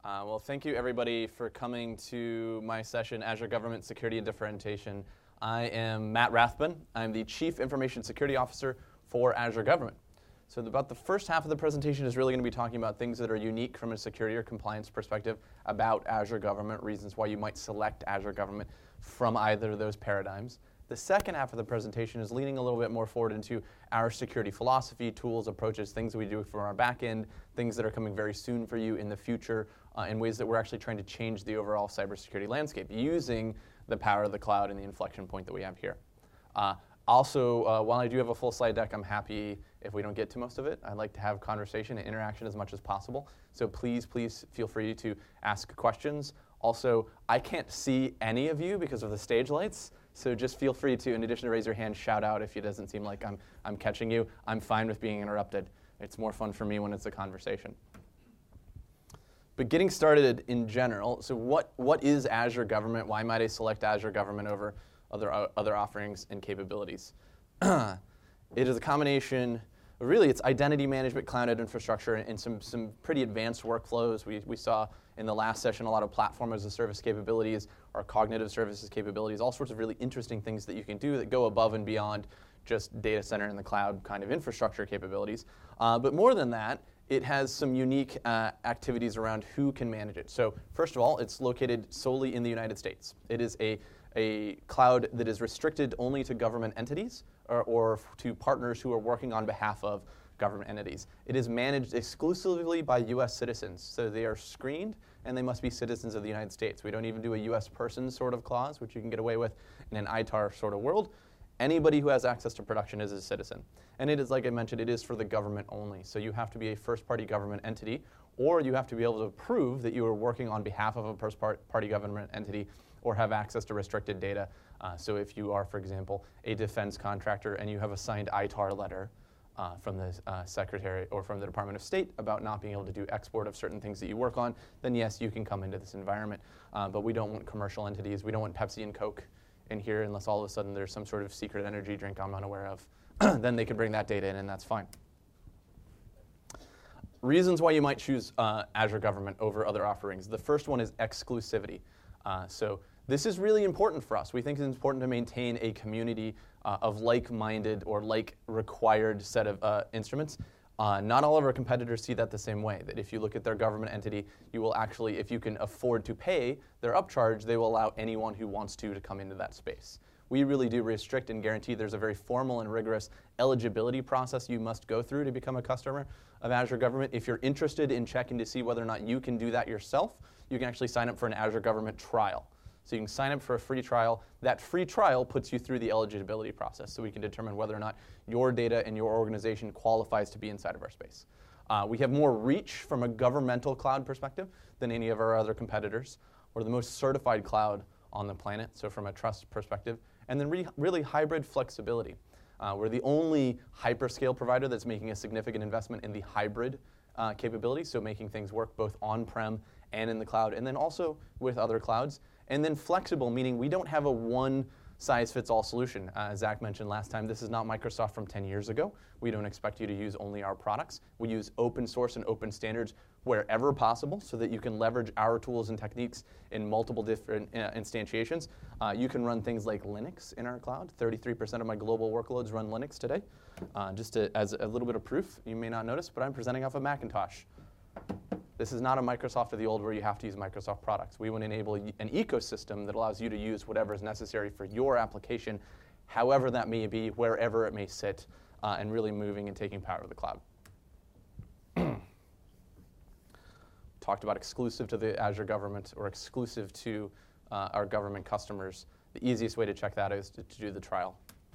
Well, thank you everybody for coming to my session, Azure Government Security and Differentiation. I am Matt Rathbun. I'm the Chief Information Security Officer for Azure Government. So about the first half of the presentation is really going to be talking about things that are unique from a security or compliance perspective about Azure Government, reasons why you might select Azure Government from either of those paradigms. The second half of the presentation is leaning a little bit more forward into our security philosophy, tools, approaches, things we do from our back end, things that are coming very soon for you in the future, in ways that we're actually trying to change the overall cybersecurity landscape using the power of the cloud and the inflection point that we have here. Also, while I do have a full slide deck, I'm happy if we don't get to most of it. I'd like to have conversation and interaction as much as possible. So please feel free to ask questions. Also, I can't see any of you because of the stage lights. So just feel free to, in addition to raise your hand, shout out if it doesn't seem like I'm catching you. I'm fine with being interrupted. It's more fun for me when it's a conversation. But getting started in general, so what is Azure Government? Why might I select Azure Government over other offerings and capabilities? It is a combination, really it's identity management, cloud infrastructure, and some pretty advanced workflows. We saw in the last session a lot of platform as a service capabilities, or cognitive services capabilities, all sorts of really interesting things that you can do that go above and beyond just data center and the cloud kind of infrastructure capabilities. But more than that, it has some unique activities around who can manage it. So first of all, it's located solely in the United States. It is a cloud that is restricted only to government entities or to partners who are working on behalf of government entities. It is managed exclusively by US citizens. So they are screened and they must be citizens of the United States. We don't even do a US person sort of clause, which you can get away with in an ITAR sort of world. Anybody who has access to production is a citizen. And it is, like I mentioned, it is for the government only. So you have to be a first-party government entity, or you have to be able to prove that you are working on behalf of a first-party government entity or have access to restricted data. So if you are, for example, a defense contractor and you have a signed ITAR letter from the Secretary or from the Department of State about not being able to do export of certain things that you work on, then yes, you can come into this environment. But we don't want commercial entities. We don't want Pepsi and Coke in here unless all of a sudden there's some sort of secret energy drink I'm unaware of. Then they can bring that data in and that's fine. Reasons why you might choose Azure Government over other offerings. The first one is exclusivity. So this is really important for us. We think it's important to maintain a community of like-minded or like-required set of instruments. Not all of our competitors see that the same way, that if you look at their government entity, you will actually, if you can afford to pay their upcharge, they will allow anyone who wants to come into that space. We really do restrict and guarantee there's a very formal and rigorous eligibility process you must go through to become a customer of Azure Government. If you're interested in checking to see whether or not you can do that yourself, you can actually sign up for an Azure Government trial. So you can sign up for a free trial. That free trial puts you through the eligibility process so we can determine whether or not your data and your organization qualifies to be inside of our space. We have more reach from a governmental cloud perspective than any of our other competitors. We're the most certified cloud on the planet, so from a trust perspective. And then really hybrid flexibility. We're the only hyperscale provider that's making a significant investment in the hybrid capability, so making things work both on-prem and in the cloud, and then also with other clouds. And then flexible, meaning we don't have a one-size-fits-all solution. As Zach mentioned last time, this is not Microsoft from 10 years ago. We don't expect you to use only our products. We use open source and open standards wherever possible so that you can leverage our tools and techniques in multiple different instantiations. You can run things like Linux in our cloud. 33% of my global workloads run Linux today. As a little bit of proof, you may not notice, but I'm presenting off of Macintosh. This is not a Microsoft of the old where you have to use Microsoft products. We want to enable an ecosystem that allows you to use whatever is necessary for your application, however that may be, wherever it may sit, and really moving and taking power of the cloud. Talked about exclusive to the Azure Government or exclusive to our government customers. The easiest way to check that is to do the trial.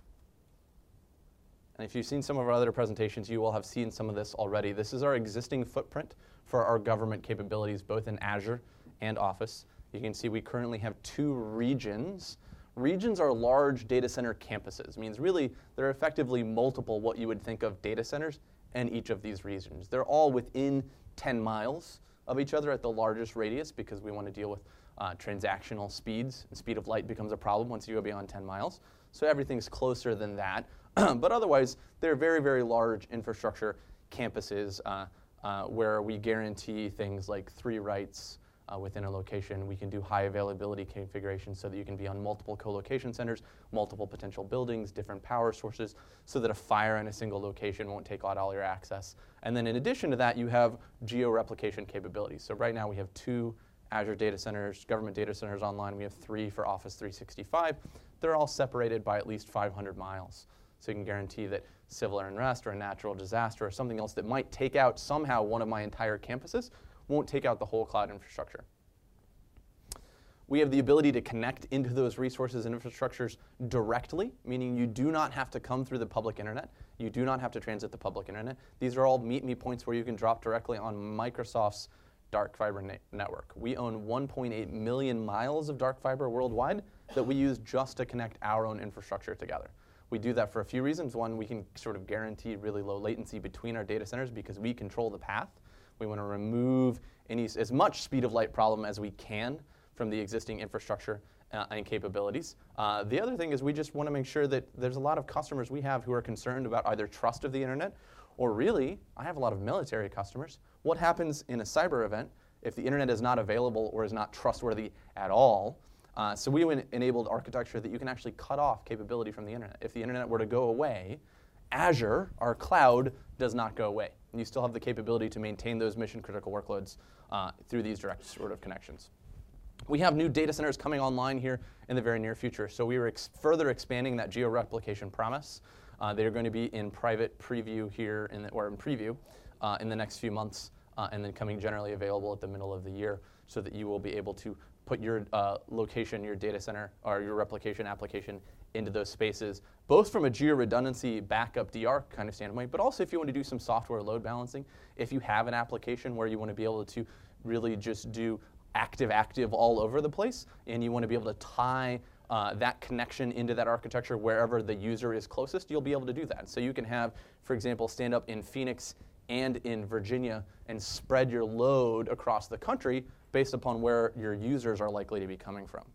And if you've seen some of our other presentations, you will have seen some of this already. This is our existing footprint for our government capabilities, both in Azure and Office. You can see we currently have 2 regions. Regions are large data center campuses. It means really they're effectively multiple what you would think of data centers in each of these regions. They're all within 10 miles of each other at the largest radius because we want to deal with transactional speeds. And speed of light becomes a problem once you go beyond 10 miles. So everything's closer than that. But otherwise, they're very, very large infrastructure campuses where we guarantee things like 3 writes, within a location. We can do high availability configuration so that you can be on multiple co-location centers, multiple potential buildings, different power sources, so that a fire in a single location won't take out all your access. And then in addition to that, you have geo-replication capabilities. So right now we have 2 Azure data centers, government data centers online. We have 3 for Office 365. They're all separated by at least 500 miles. So you can guarantee that civil unrest or a natural disaster or something else that might take out somehow one of my entire campuses won't take out the whole cloud infrastructure. We have the ability to connect into those resources and infrastructures directly, meaning you do not have to come through the public internet. You do not have to transit the public internet. These are all meet-me points where you can drop directly on Microsoft's dark fiber network. We own 1.8 million miles of dark fiber worldwide that we use just to connect our own infrastructure together. We do that for a few reasons. One, we can sort of guarantee really low latency between our data centers because we control the path. We want to remove as much speed of light problem as we can from the existing infrastructure and capabilities. The other thing is we just want to make sure that there's a lot of customers we have who are concerned about either trust of the internet or really, I have a lot of military customers. What happens in a cyber event if the internet is not available or is not trustworthy at all? So we enabled architecture that you can actually cut off capability from the internet. If the internet were to go away, Azure, our cloud, does not go away. And you still have the capability to maintain those mission critical workloads through these direct sort of connections. We have new data centers coming online here in the very near future. So we are further expanding that geo-replication promise. They're going to be in private preview here, in the next few months, and then coming generally available at the middle of the year so that you will be able to put your location, your data center, or your replication application into those spaces, both from a geo-redundancy backup DR kind of standpoint, but also if you want to do some software load balancing, if you have an application where you want to be able to really just do active all over the place, and you want to be able to tie that connection into that architecture wherever the user is closest, you'll be able to do that. So you can have, for example, stand up in Phoenix and in Virginia and spread your load across the country based upon where your users are likely to be coming from.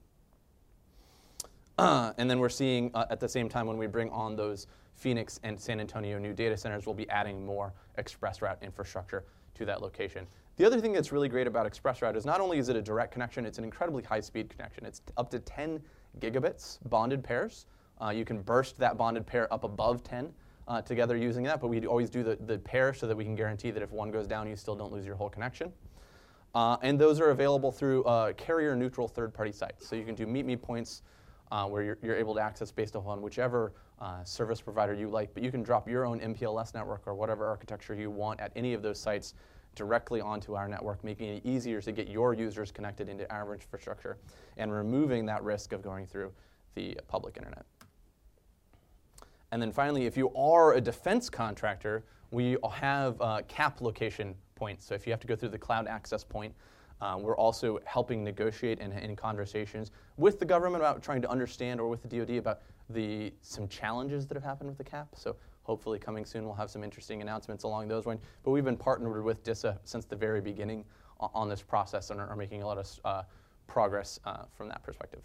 And then we're seeing at the same time when we bring on those Phoenix and San Antonio new data centers, we'll be adding more ExpressRoute infrastructure to that location. The other thing that's really great about ExpressRoute is not only is it a direct connection, it's an incredibly high-speed connection. It's up to 10 gigabits bonded pairs. You can burst that bonded pair up above 10 together using that, but we always do the pair so that we can guarantee that if one goes down, you still don't lose your whole connection. And those are available through carrier-neutral third-party sites. So you can do meet-me points where you're able to access based upon whichever service provider you like, but you can drop your own MPLS network or whatever architecture you want at any of those sites directly onto our network, making it easier to get your users connected into our infrastructure and removing that risk of going through the public internet. And then finally, if you are a defense contractor, we have CAP location points. So if you have to go through the cloud access point, we're also helping negotiate and in conversations with the government about trying to understand, or with the DoD about some challenges that have happened with the CAP. So hopefully coming soon we'll have some interesting announcements along those lines. But we've been partnered with DISA since the very beginning on this process and are making a lot of progress from that perspective.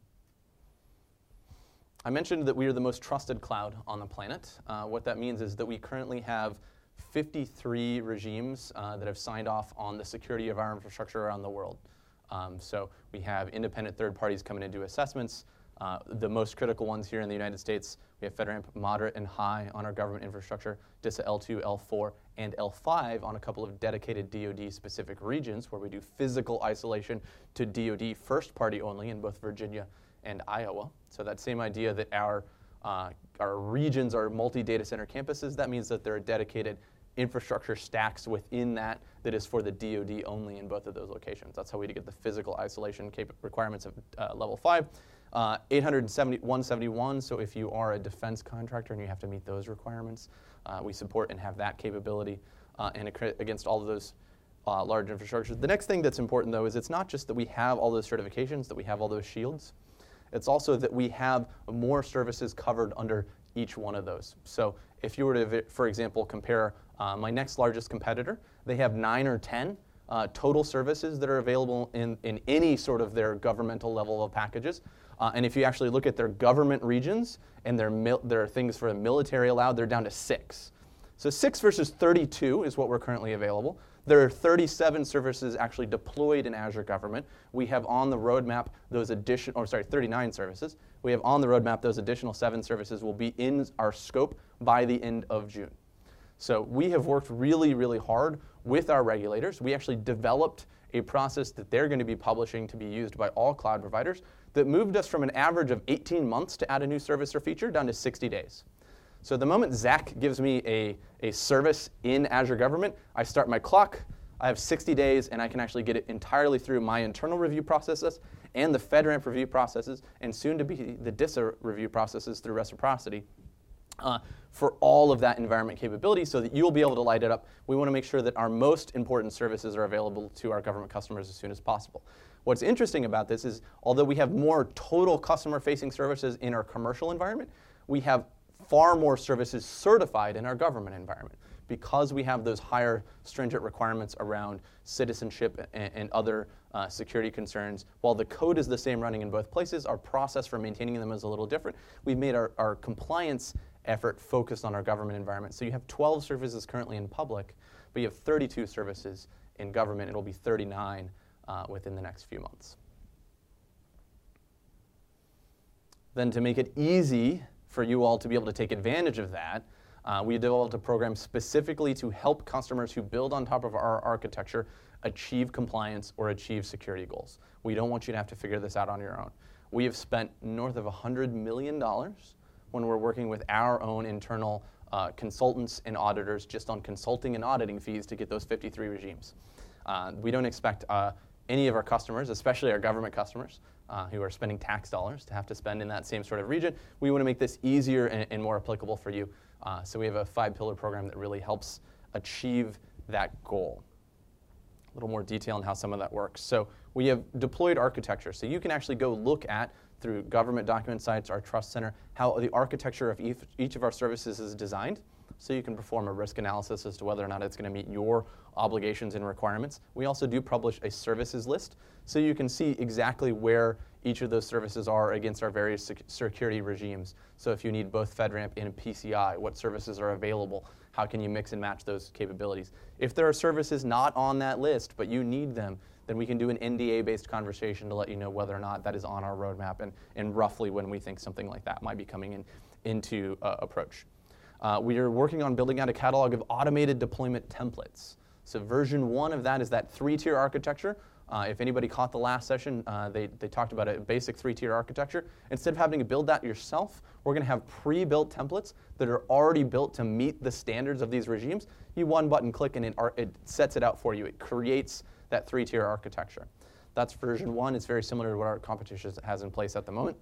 I mentioned that we are the most trusted cloud on the planet. What that means is that we currently have 53 regimes that have signed off on the security of our infrastructure around the world. So we have independent third parties coming in to do assessments. The most critical ones here in the United States, we have FedRAMP Moderate and High on our government infrastructure, DISA L2, L4, and L5 on a couple of dedicated DoD-specific regions where we do physical isolation to DoD first party only in both Virginia and Iowa. So that same idea that our regions are multi-data center campuses, that means that there are dedicated infrastructure stacks within that is for the DoD only in both of those locations. That's how we get the physical isolation requirements of level 5. 871, so if you are a defense contractor and you have to meet those requirements, we support and have that capability and against all of those large infrastructures. The next thing that's important, though, is it's not just that we have all those certifications, that we have all those shields. It's also that we have more services covered under each one of those. So if you were to, for example, compare my next largest competitor, they have 9 or 10 total services that are available in any sort of their governmental level of packages. And if you actually look at their government regions and there are things for the military allowed, they're down to 6. So 6 versus 32 is what we're currently available. There are 37 services actually deployed in Azure Government. We have on the roadmap those 39 services. We have on the roadmap those additional 7 services will be in our scope by the end of June. So we have worked really, really hard with our regulators. We actually developed a process that they're going to be publishing to be used by all cloud providers that moved us from an average of 18 months to add a new service or feature down to 60 days. So the moment Zach gives me a service in Azure Government, I start my clock, I have 60 days, and I can actually get it entirely through my internal review processes and the FedRAMP review processes, and soon to be the DISA review processes through reciprocity. For all of that environment capability so that you'll be able to light it up. We want to make sure that our most important services are available to our government customers as soon as possible. What's interesting about this is, although we have more total customer-facing services in our commercial environment, we have far more services certified in our government environment because we have those higher stringent requirements around citizenship and other security concerns. While the code is the same running in both places, our process for maintaining them is a little different. We've made our compliance effort focused on our government environment. So you have 12 services currently in public, but you have 32 services in government. It'll be 39 within the next few months. Then to make it easy for you all to be able to take advantage of that, we developed a program specifically to help customers who build on top of our architecture achieve compliance or achieve security goals. We don't want you to have to figure this out on your own. We have spent north of $100 million when we're working with our own internal consultants and auditors just on consulting and auditing fees to get those 53 regimes. We don't expect any of our customers, especially our government customers, who are spending tax dollars to have to spend in that same sort of region. We want to make this easier and more applicable for you. So we have a 5-pillar program that really helps achieve that goal. A little more detail on how some of that works. So we have deployed architecture. So you can actually go look at, through government document sites, our trust center, how the architecture of each of our services is designed. So you can perform a risk analysis as to whether or not it's going to meet your obligations and requirements. We also do publish a services list, so you can see exactly where each of those services are against our various security regimes. So if you need both FedRAMP and PCI, what services are available? How can you mix and match those capabilities? If there are services not on that list, but you need them, then we can do an NDA-based conversation to let you know whether or not that is on our roadmap and roughly when we think something like that might be coming into approach. We are working on building out a catalog of automated deployment templates. So version 1 of that is that 3-tier architecture. If anybody caught the last session, they talked about a basic 3-tier architecture. Instead of having to build that yourself, we're going to have pre-built templates that are already built to meet the standards of these regimes. You one-button click and it sets it out for you. It creates that 3-tier architecture. That's version 1. It's very similar to what our competition has in place at the moment.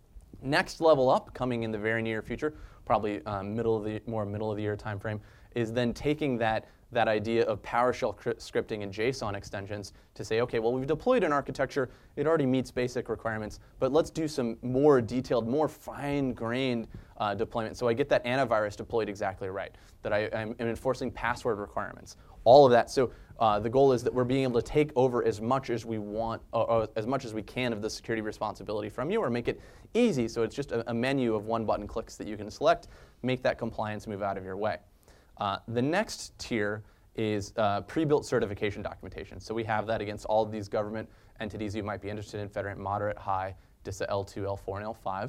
Next level up, coming in the very near future, probably middle of the year time frame, is then taking that idea of PowerShell scripting and JSON extensions to say, okay, well, we've deployed an architecture, it already meets basic requirements, but let's do some more detailed, more fine-grained deployment so I get that antivirus deployed exactly right, that I'm enforcing password requirements, all of that. So the goal is that we're being able to take over as much as we want, or as much as we can of the security responsibility from you, or make it easy so it's just a menu of one-button clicks that you can select, make that compliance move out of your way. The next tier is pre-built certification documentation. So we have that against all of these government entities you might be interested in, FedRAMP, Moderate, High, DISA L2, L4, and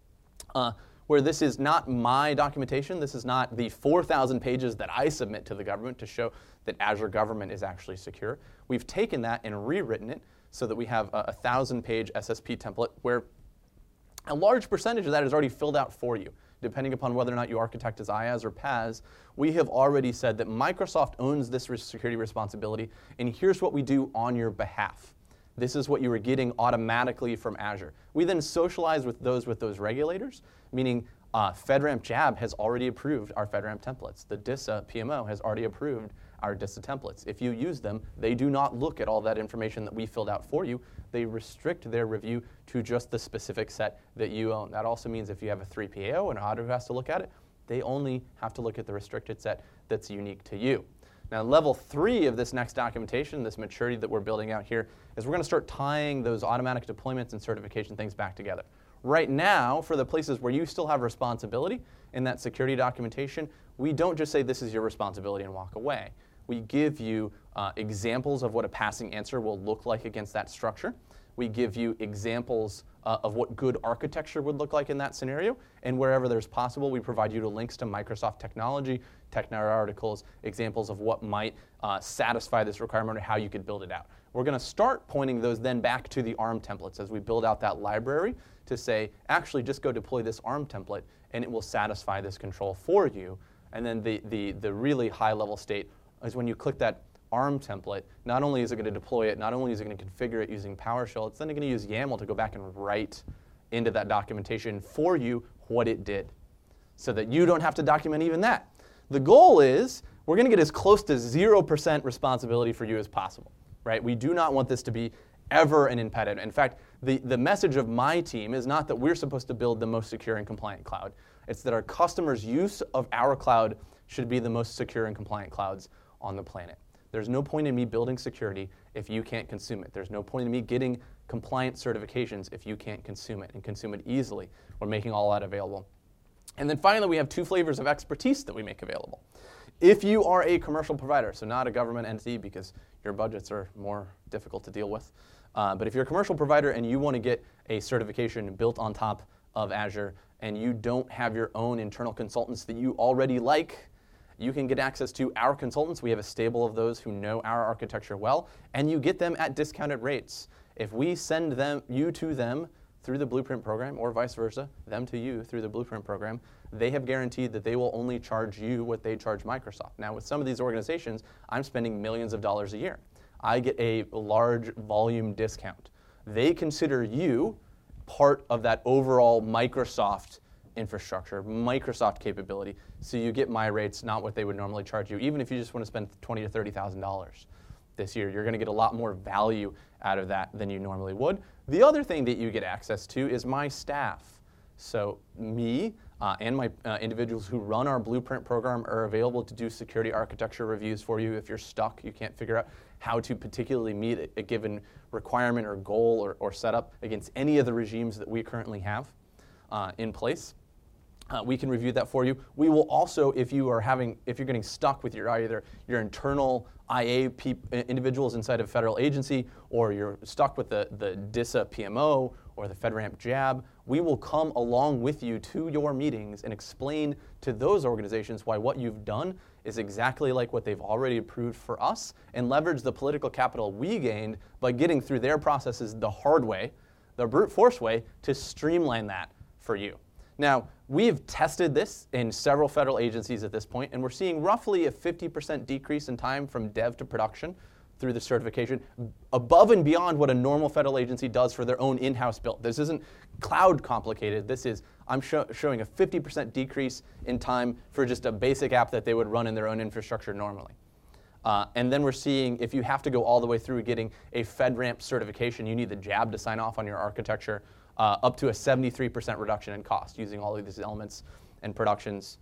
L5. Where this is not my documentation, this is not the 4,000 pages that I submit to the government to show that Azure Government is actually secure. We've taken that and rewritten it so that we have a 1,000-page SSP template where a large percentage of that is already filled out for you. Depending upon whether or not you architect as IaaS or PaaS, we have already said that Microsoft owns this security responsibility, and here's what we do on your behalf. This is what you are getting automatically from Azure. We then socialize with those regulators, meaning FedRAMP JAB has already approved our FedRAMP templates. The DISA PMO has already approved our DISA templates. If you use them, they do not look at all that information that we filled out for you. They restrict their review to just the specific set that you own. That also means if you have a 3PAO, an auditor who has to look at it, they only have to look at the restricted set that's unique to you. Now, level 3 of this next documentation, this maturity that we're building out here, is we're going to start tying those automatic deployments and certification things back together. Right now, for the places where you still have responsibility in that security documentation, we don't just say this is your responsibility and walk away. We give you examples of what a passing answer will look like against that structure. We give you examples of what good architecture would look like in that scenario. And wherever there's possible, we provide you links to Microsoft technology, technical articles, examples of what might satisfy this requirement or how you could build it out. We're going to start pointing those then back to the ARM templates as we build out that library to say, actually, just go deploy this ARM template, and it will satisfy this control for you. And then the really high-level state is when you click that ARM template, not only is it going to deploy it, not only is it going to configure it using PowerShell, it's then going to use YAML to go back and write into that documentation for you what it did so that you don't have to document even that. The goal is we're going to get as close to 0% responsibility for you as possible, right? We do not want this to be ever an impediment. In fact, the message of my team is not that we're supposed to build the most secure and compliant cloud. It's that our customers' use of our cloud should be the most secure and compliant clouds on the planet. There's no point in me building security if you can't consume it. There's no point in me getting compliant certifications if you can't consume it and consume it easily. We're making all that available. And then finally, we have 2 flavors of expertise that we make available. If you are a commercial provider, so not a government entity because your budgets are more difficult to deal with, but if you're a commercial provider and you want to get a certification built on top of Azure and you don't have your own internal consultants that you already like, you can get access to our consultants. We have a stable of those who know our architecture well, and you get them at discounted rates. If we send you to them through the Blueprint program, or vice versa, them to you through the Blueprint program, they have guaranteed that they will only charge you what they charge Microsoft. Now, with some of these organizations, I'm spending millions of dollars a year. I get a large volume discount. They consider you part of that overall Microsoft infrastructure, Microsoft capability, so you get my rates, not what they would normally charge you. Even if you just want to spend $20,000 to $30,000 this year, you're going to get a lot more value out of that than you normally would. The other thing that you get access to is my staff. So me and my individuals who run our Blueprint program are available to do security architecture reviews for you if you're stuck, you can't figure out how to particularly meet a given requirement or goal or setup against any of the regimes that we currently have in place. We can review that for you. We will also, if you're getting stuck with either your internal IA individuals inside of a federal agency, or you're stuck with the DISA PMO or the FedRAMP JAB, we will come along with you to your meetings and explain to those organizations why what you've done is exactly like what they've already approved for us, and leverage the political capital we gained by getting through their processes the hard way, the brute force way, to streamline that for you. Now, we've tested this in several federal agencies at this point, and we're seeing roughly a 50% decrease in time from dev to production through the certification, above and beyond what a normal federal agency does for their own in-house build. This isn't cloud complicated. This is, I'm showing a 50% decrease in time for just a basic app that they would run in their own infrastructure normally. And then we're seeing if you have to go all the way through getting a FedRAMP certification, you need the JAB to sign off on your architecture, up to a 73% reduction in cost using all of these elements and productions.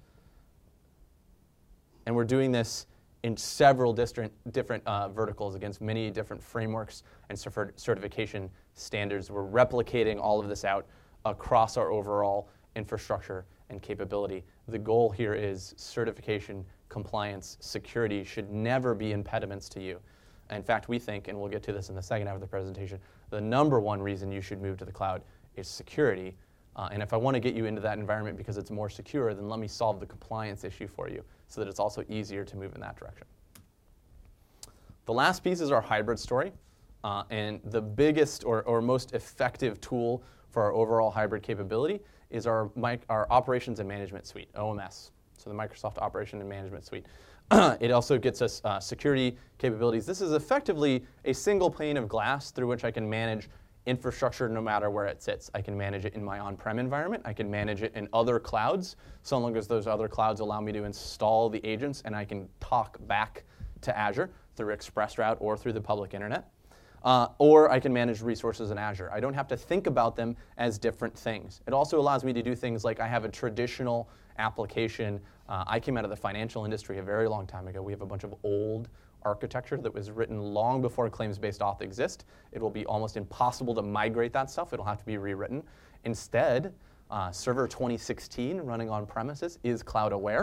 And we're doing this in several different verticals against many different frameworks and certification standards. We're replicating all of this out across our overall infrastructure and capability. The goal here is certification, compliance, security should never be impediments to you. In fact, we think, and we'll get to this in the second half of the presentation, the number one reason you should move to the cloud is security. And if I want to get you into that environment because it's more secure, then let me solve the compliance issue for you so that it's also easier to move in that direction. The last piece is our hybrid story. And the biggest or most effective tool for our overall hybrid capability is our Operations and Management Suite, OMS. So the Microsoft Operation and Management Suite. It also gets us security capabilities. This is effectively a single pane of glass through which I can manage infrastructure no matter where it sits. I can manage it in my on-prem environment. I can manage it in other clouds, so long as those other clouds allow me to install the agents and I can talk back to Azure through ExpressRoute or through the public internet. Or I can manage resources in Azure. I don't have to think about them as different things. It also allows me to do things like I have a traditional application. I came out of the financial industry a very long time ago. We have a bunch of old architecture that was written long before claims-based auth exists. It will be almost impossible to migrate that stuff. It'll have to be rewritten. Instead, Server 2016 running on premises is cloud aware,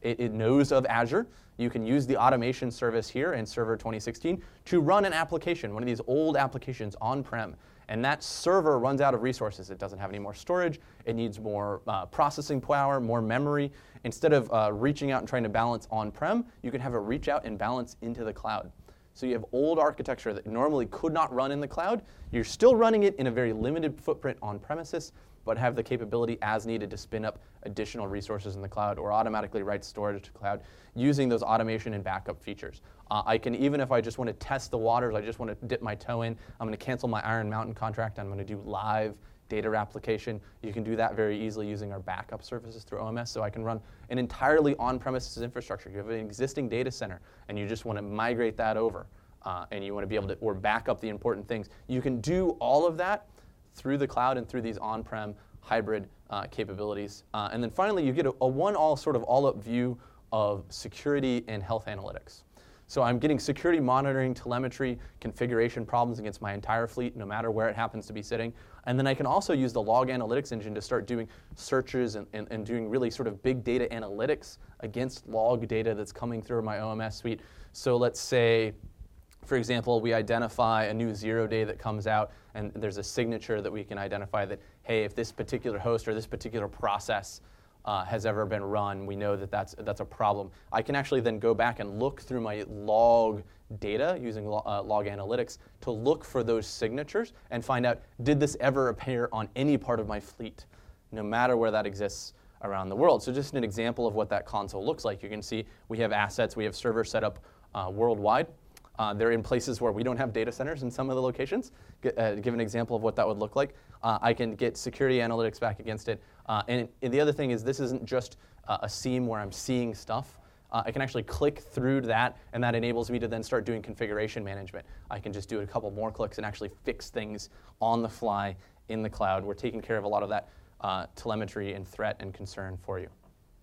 It knows of Azure. You can use the automation service here in Server 2016 to run an application, one of these old applications on-prem. And that server runs out of resources. It doesn't have any more storage. It needs more processing power, more memory. Instead of reaching out and trying to balance on-prem, you can have it reach out and balance into the cloud. So you have old architecture that normally could not run in the cloud. You're still running it in a very limited footprint on premises, but have the capability as needed to spin up additional resources in the cloud or automatically write storage to cloud using those automation and backup features. I can, even if I just want to test the waters, I just want to dip my toe in, I'm going to cancel my Iron Mountain contract, I'm going to do live data replication. You can do that very easily using our backup services through OMS. So I can run an entirely on-premises infrastructure. You have an existing data center, and you just want to migrate that over, and you want to be able to, or back up the important things. You can do all of that through the cloud and through these on-prem hybrid capabilities. And then finally, you get a one-all sort of all-up view of security and health analytics. So I'm getting security monitoring, telemetry, configuration problems against my entire fleet, no matter where it happens to be sitting. And then I can also use the log analytics engine to start doing searches and doing really sort of big data analytics against log data that's coming through my OMS suite. So let's say, for example, we identify a new 0 day that comes out, and there's a signature that we can identify that, hey, if this particular host or this particular process has ever been run, we know that that's a problem. I can actually then go back and look through my log data using log analytics to look for those signatures and find out, did this ever appear on any part of my fleet, no matter where that exists around the world. So just an example of what that console looks like. You can see we have assets, we have servers set up worldwide. They're in places where we don't have data centers in some of the locations. Give an example of what that would look like. I can get security analytics back against it. And the other thing is this isn't just a SIEM where I'm seeing stuff. I can actually click through that, and that enables me to then start doing configuration management. I can just do a couple more clicks and actually fix things on the fly in the cloud. We're taking care of a lot of that telemetry and threat and concern for you.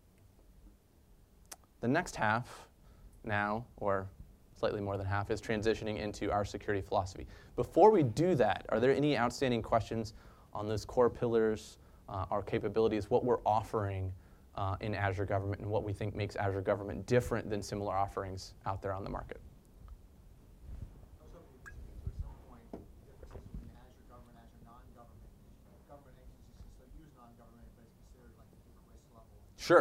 The next half now, or slightly more than half, is transitioning into our security philosophy. Before we do that, are there any outstanding questions on those core pillars, our capabilities, what we're offering in Azure Government, and what we think makes Azure Government different than similar offerings out there on the market? I was hoping you could speak to at some point differences between Azure Government and Azure non-government. Government agencies can still use non-government, but it's considered like a different risk level. Sure.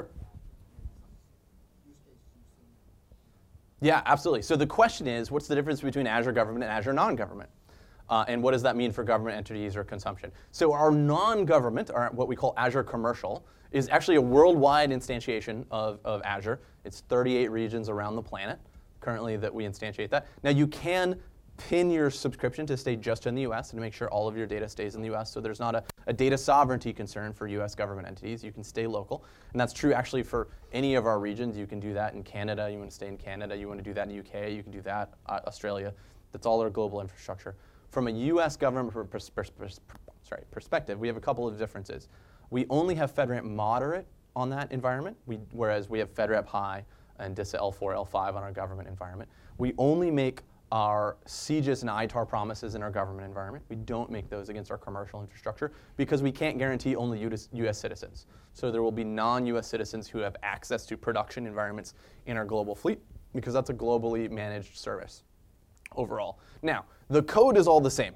Yeah, absolutely. So the question is, what's the difference between Azure Government and Azure non-government? And what does that mean for government entities or consumption? So our non-government, or what we call Azure Commercial, is actually a worldwide instantiation of Azure. It's 38 regions around the planet currently that we instantiate that. Now you can pin your subscription to stay just in the US and to make sure all of your data stays in the US, so there's not a data sovereignty concern for US government entities. You can stay local, and that's true actually for any of our regions. You can do that in Canada. You want to stay in Canada. You want to do that in the UK. You can do that Australia. That's all our global infrastructure. From a US government perspective, we have a couple of differences. We only have FedRAMP moderate on that environment, whereas we have FedRAMP high and DISA L4, L5 on our government environment. We only make our CJIS and ITAR promises in our government environment. We don't make those against our commercial infrastructure because we can't guarantee only US citizens. So there will be non-US citizens who have access to production environments in our global fleet because that's a globally managed service overall. Now, the code is all the same.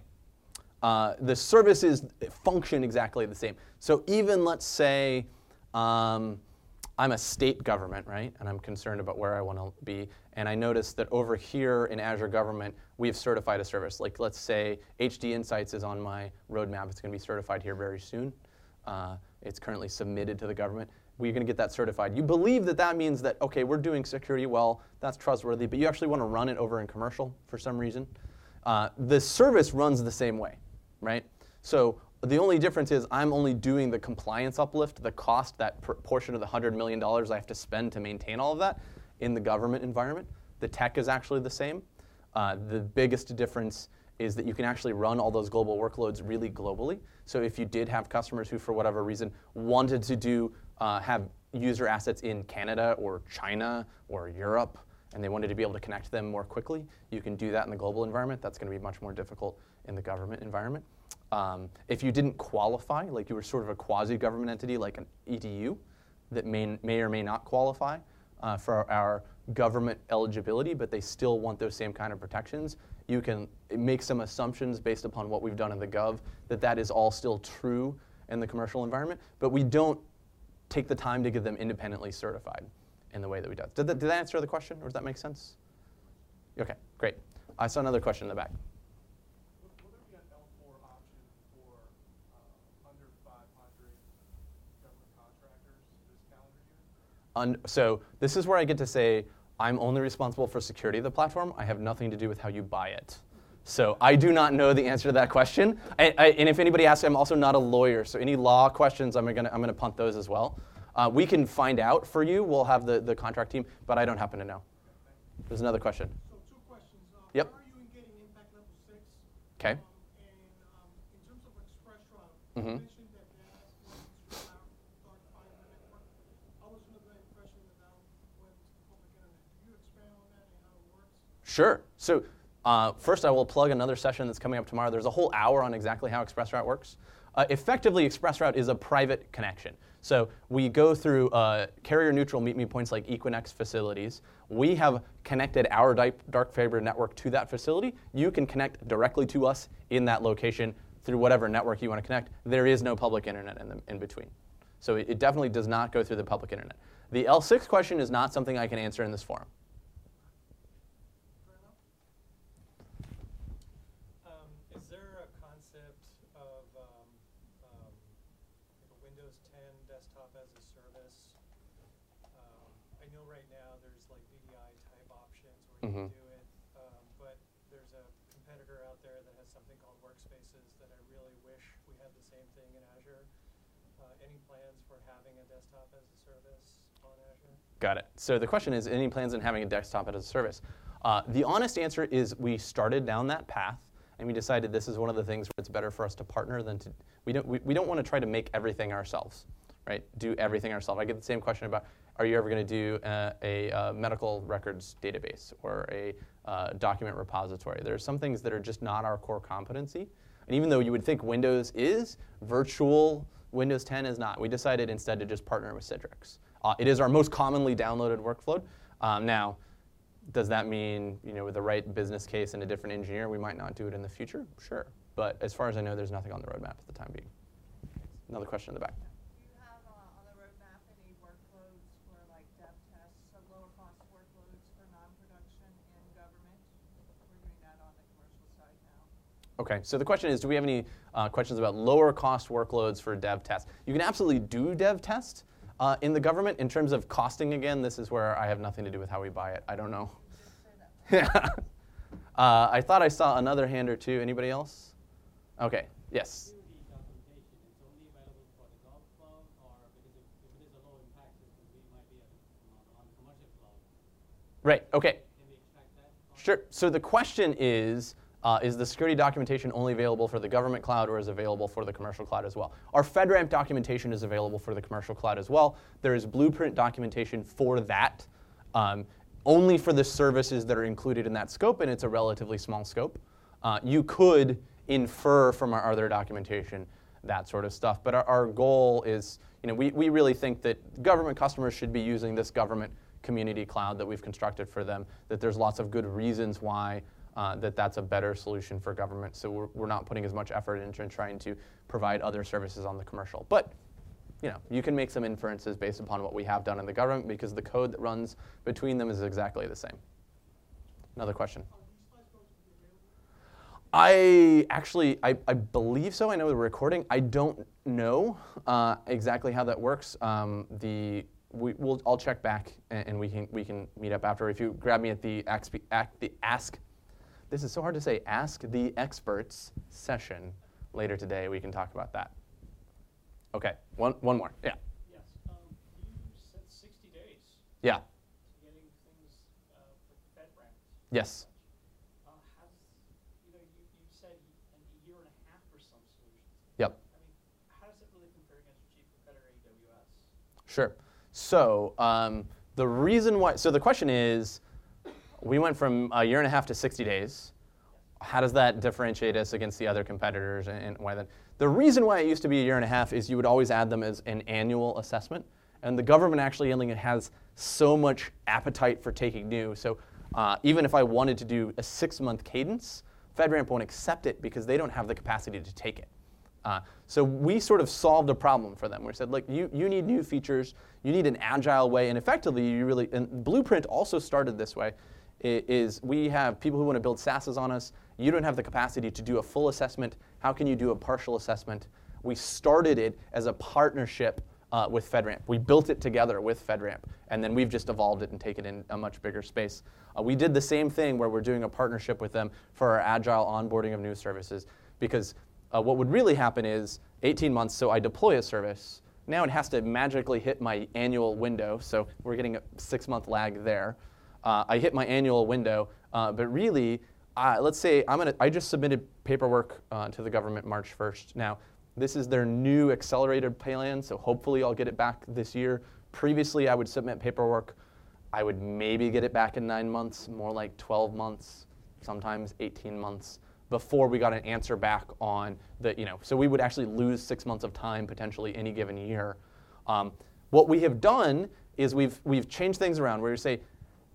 The services function exactly the same. So even let's say I'm a state government, right? And I'm concerned about where I want to be. And I notice that over here in Azure Government, we have certified a service. Like let's say HD Insights is on my roadmap. It's going to be certified here very soon. It's currently submitted to the government. We're going to get that certified. You believe that that means that, okay, we're doing security well, that's trustworthy, but you actually want to run it over in commercial for some reason. The service runs the same way, right? So the only difference is I'm only doing the compliance uplift, the cost, that portion of the $100 million I have to spend to maintain all of that in the government environment. The tech is actually the same. The biggest difference is that you can actually run all those global workloads really globally. So if you did have customers who, for whatever reason, wanted to have user assets in Canada or China or Europe, and they wanted to be able to connect them more quickly, you can do that in the global environment. That's going to be much more difficult in the government environment. If you didn't qualify, like you were sort of a quasi-government entity like an EDU that may or may not qualify, for our government eligibility, but they still want those same kind of protections, you can make some assumptions based upon what we've done in the gov that that is all still true in the commercial environment, but we don't take the time to get them independently certified in the way that we do. Did that answer the question, or does that make sense? Okay, great. I saw another question in the back. Will there be an L4 option for under 500 government contractors this calendar year? So this is where I get to say I'm only responsible for security of the platform. I have nothing to do with how you buy it. So I do not know the answer to that question. And if anybody asks, I'm also not a lawyer. So any law questions, I'm gonna punt those as well. We can find out for you. We'll have the contract team, but I don't happen to know. There's another question. So 2 questions. Yep. Where are you in getting impact level 6? Okay. And in terms of ExpressRoute, you mentioned that that was dark fiber network. I was under the impression that that went to the public internet. Can you expand on that and how it works? Sure. So first, I will plug another session that's coming up tomorrow. There's a whole hour on exactly how ExpressRoute works. Effectively, ExpressRoute is a private connection. So we go through carrier-neutral meet-me points like Equinix facilities. We have connected our dark fiber network to that facility. You can connect directly to us in that location through whatever network you want to connect. There is no public internet in between. So it definitely does not go through the public internet. The L6 question is not something I can answer in this forum. Is there a concept of like a Windows 10 desktop as a service? I know right now there's like VDI type options where you can do it, but there's a competitor out there that has something called Workspaces that I really wish we had the same thing in Azure. Any plans for having a desktop as a service on Azure? Got it. So the question is, any plans on having a desktop as a service? The honest answer is we started down that path, and we decided this is one of the things where it's better for us to partner than to. We don't want to try to make everything ourselves, right? Do everything ourselves. I get the same question about, are you ever going to do a medical records database or a document repository? There are some things that are just not our core competency, and even though you would think Windows is, virtual Windows 10 is not. We decided instead to just partner with Citrix. It is our most commonly downloaded workflow. Now, does that mean, with the right business case and a different engineer, we might not do it in the future? Sure. But as far as I know, there's nothing on the roadmap at the time being. Another question in the back. Do you have on the roadmap any workloads for like dev tests, so lower cost workloads for non-production in government? We're doing that on the commercial side now. Okay, so the question is, do we have any questions about lower cost workloads for dev tests? You can absolutely do dev tests in the government. In terms of costing, again, this is where I have nothing to do with how we buy it. I don't know. Yeah. I thought I saw another hand or two. Anybody else? Okay, yes. Documentation, it's only available for the Gov Cloud, or because if it is a low impact system, we might be on the commercial cloud. Right, okay. Can we expect that? Sure. So the question is the security documentation only available for the government cloud, or is it available for the commercial cloud as well? Our FedRAMP documentation is available for the commercial cloud as well. There is Blueprint documentation for that, only for the services that are included in that scope, and it's a relatively small scope. You could infer from our other documentation that sort of stuff, but our goal is, we really think that government customers should be using this government community cloud that we've constructed for them, that there's lots of good reasons why that's a better solution for government. So we're not putting as much effort into trying to provide other services on the commercial. But you can make some inferences based upon what we have done in the government, because the code that runs between them is exactly the same. Another question. I believe so. I know the recording. I don't know exactly how that works. I'll check back and we can meet up after. If you grab me at the Ask. This is so hard to say. Ask the Experts session later today. We can talk about that. Okay. One more. Yeah. Yes. You said 60 days. Yeah. To getting things for FedRAMP. Yes. You said a year and a half for some solutions. Yep. How does it really compare against your chief competitor, AWS? Sure. So the reason why, so the question is, we went from a year and a half to 60 days. How does that differentiate us against the other competitors, and why then? The reason why it used to be a year and a half is you would always add them as an annual assessment, and the government actually only has so much appetite for taking new. So even if I wanted to do a 6-month cadence, FedRAMP won't accept it because they don't have the capacity to take it. So we sort of solved a problem for them. We said, look, you need new features, you need an agile way, and effectively and Blueprint also started this way, is we have people who want to build SaaSes on us. You don't have the capacity to do a full assessment. How can you do a partial assessment? We started it as a partnership with FedRAMP. We built it together with FedRAMP, and then we've just evolved it and taken it in a much bigger space. We did the same thing where we're doing a partnership with them for our agile onboarding of new services, because what would really happen is 18 months, so I deploy a service. Now it has to magically hit my annual window, so we're getting a 6-month lag there. I hit my annual window, but really, let's say I just submitted paperwork to the government March 1st. Now, this is their new accelerated plan, so hopefully I'll get it back this year. Previously, I would submit paperwork. I would maybe get it back in 9 months, more like 12 months, sometimes 18 months, before we got an answer back on so we would actually lose 6 months of time potentially any given year. What we have done is we've changed things around where we say,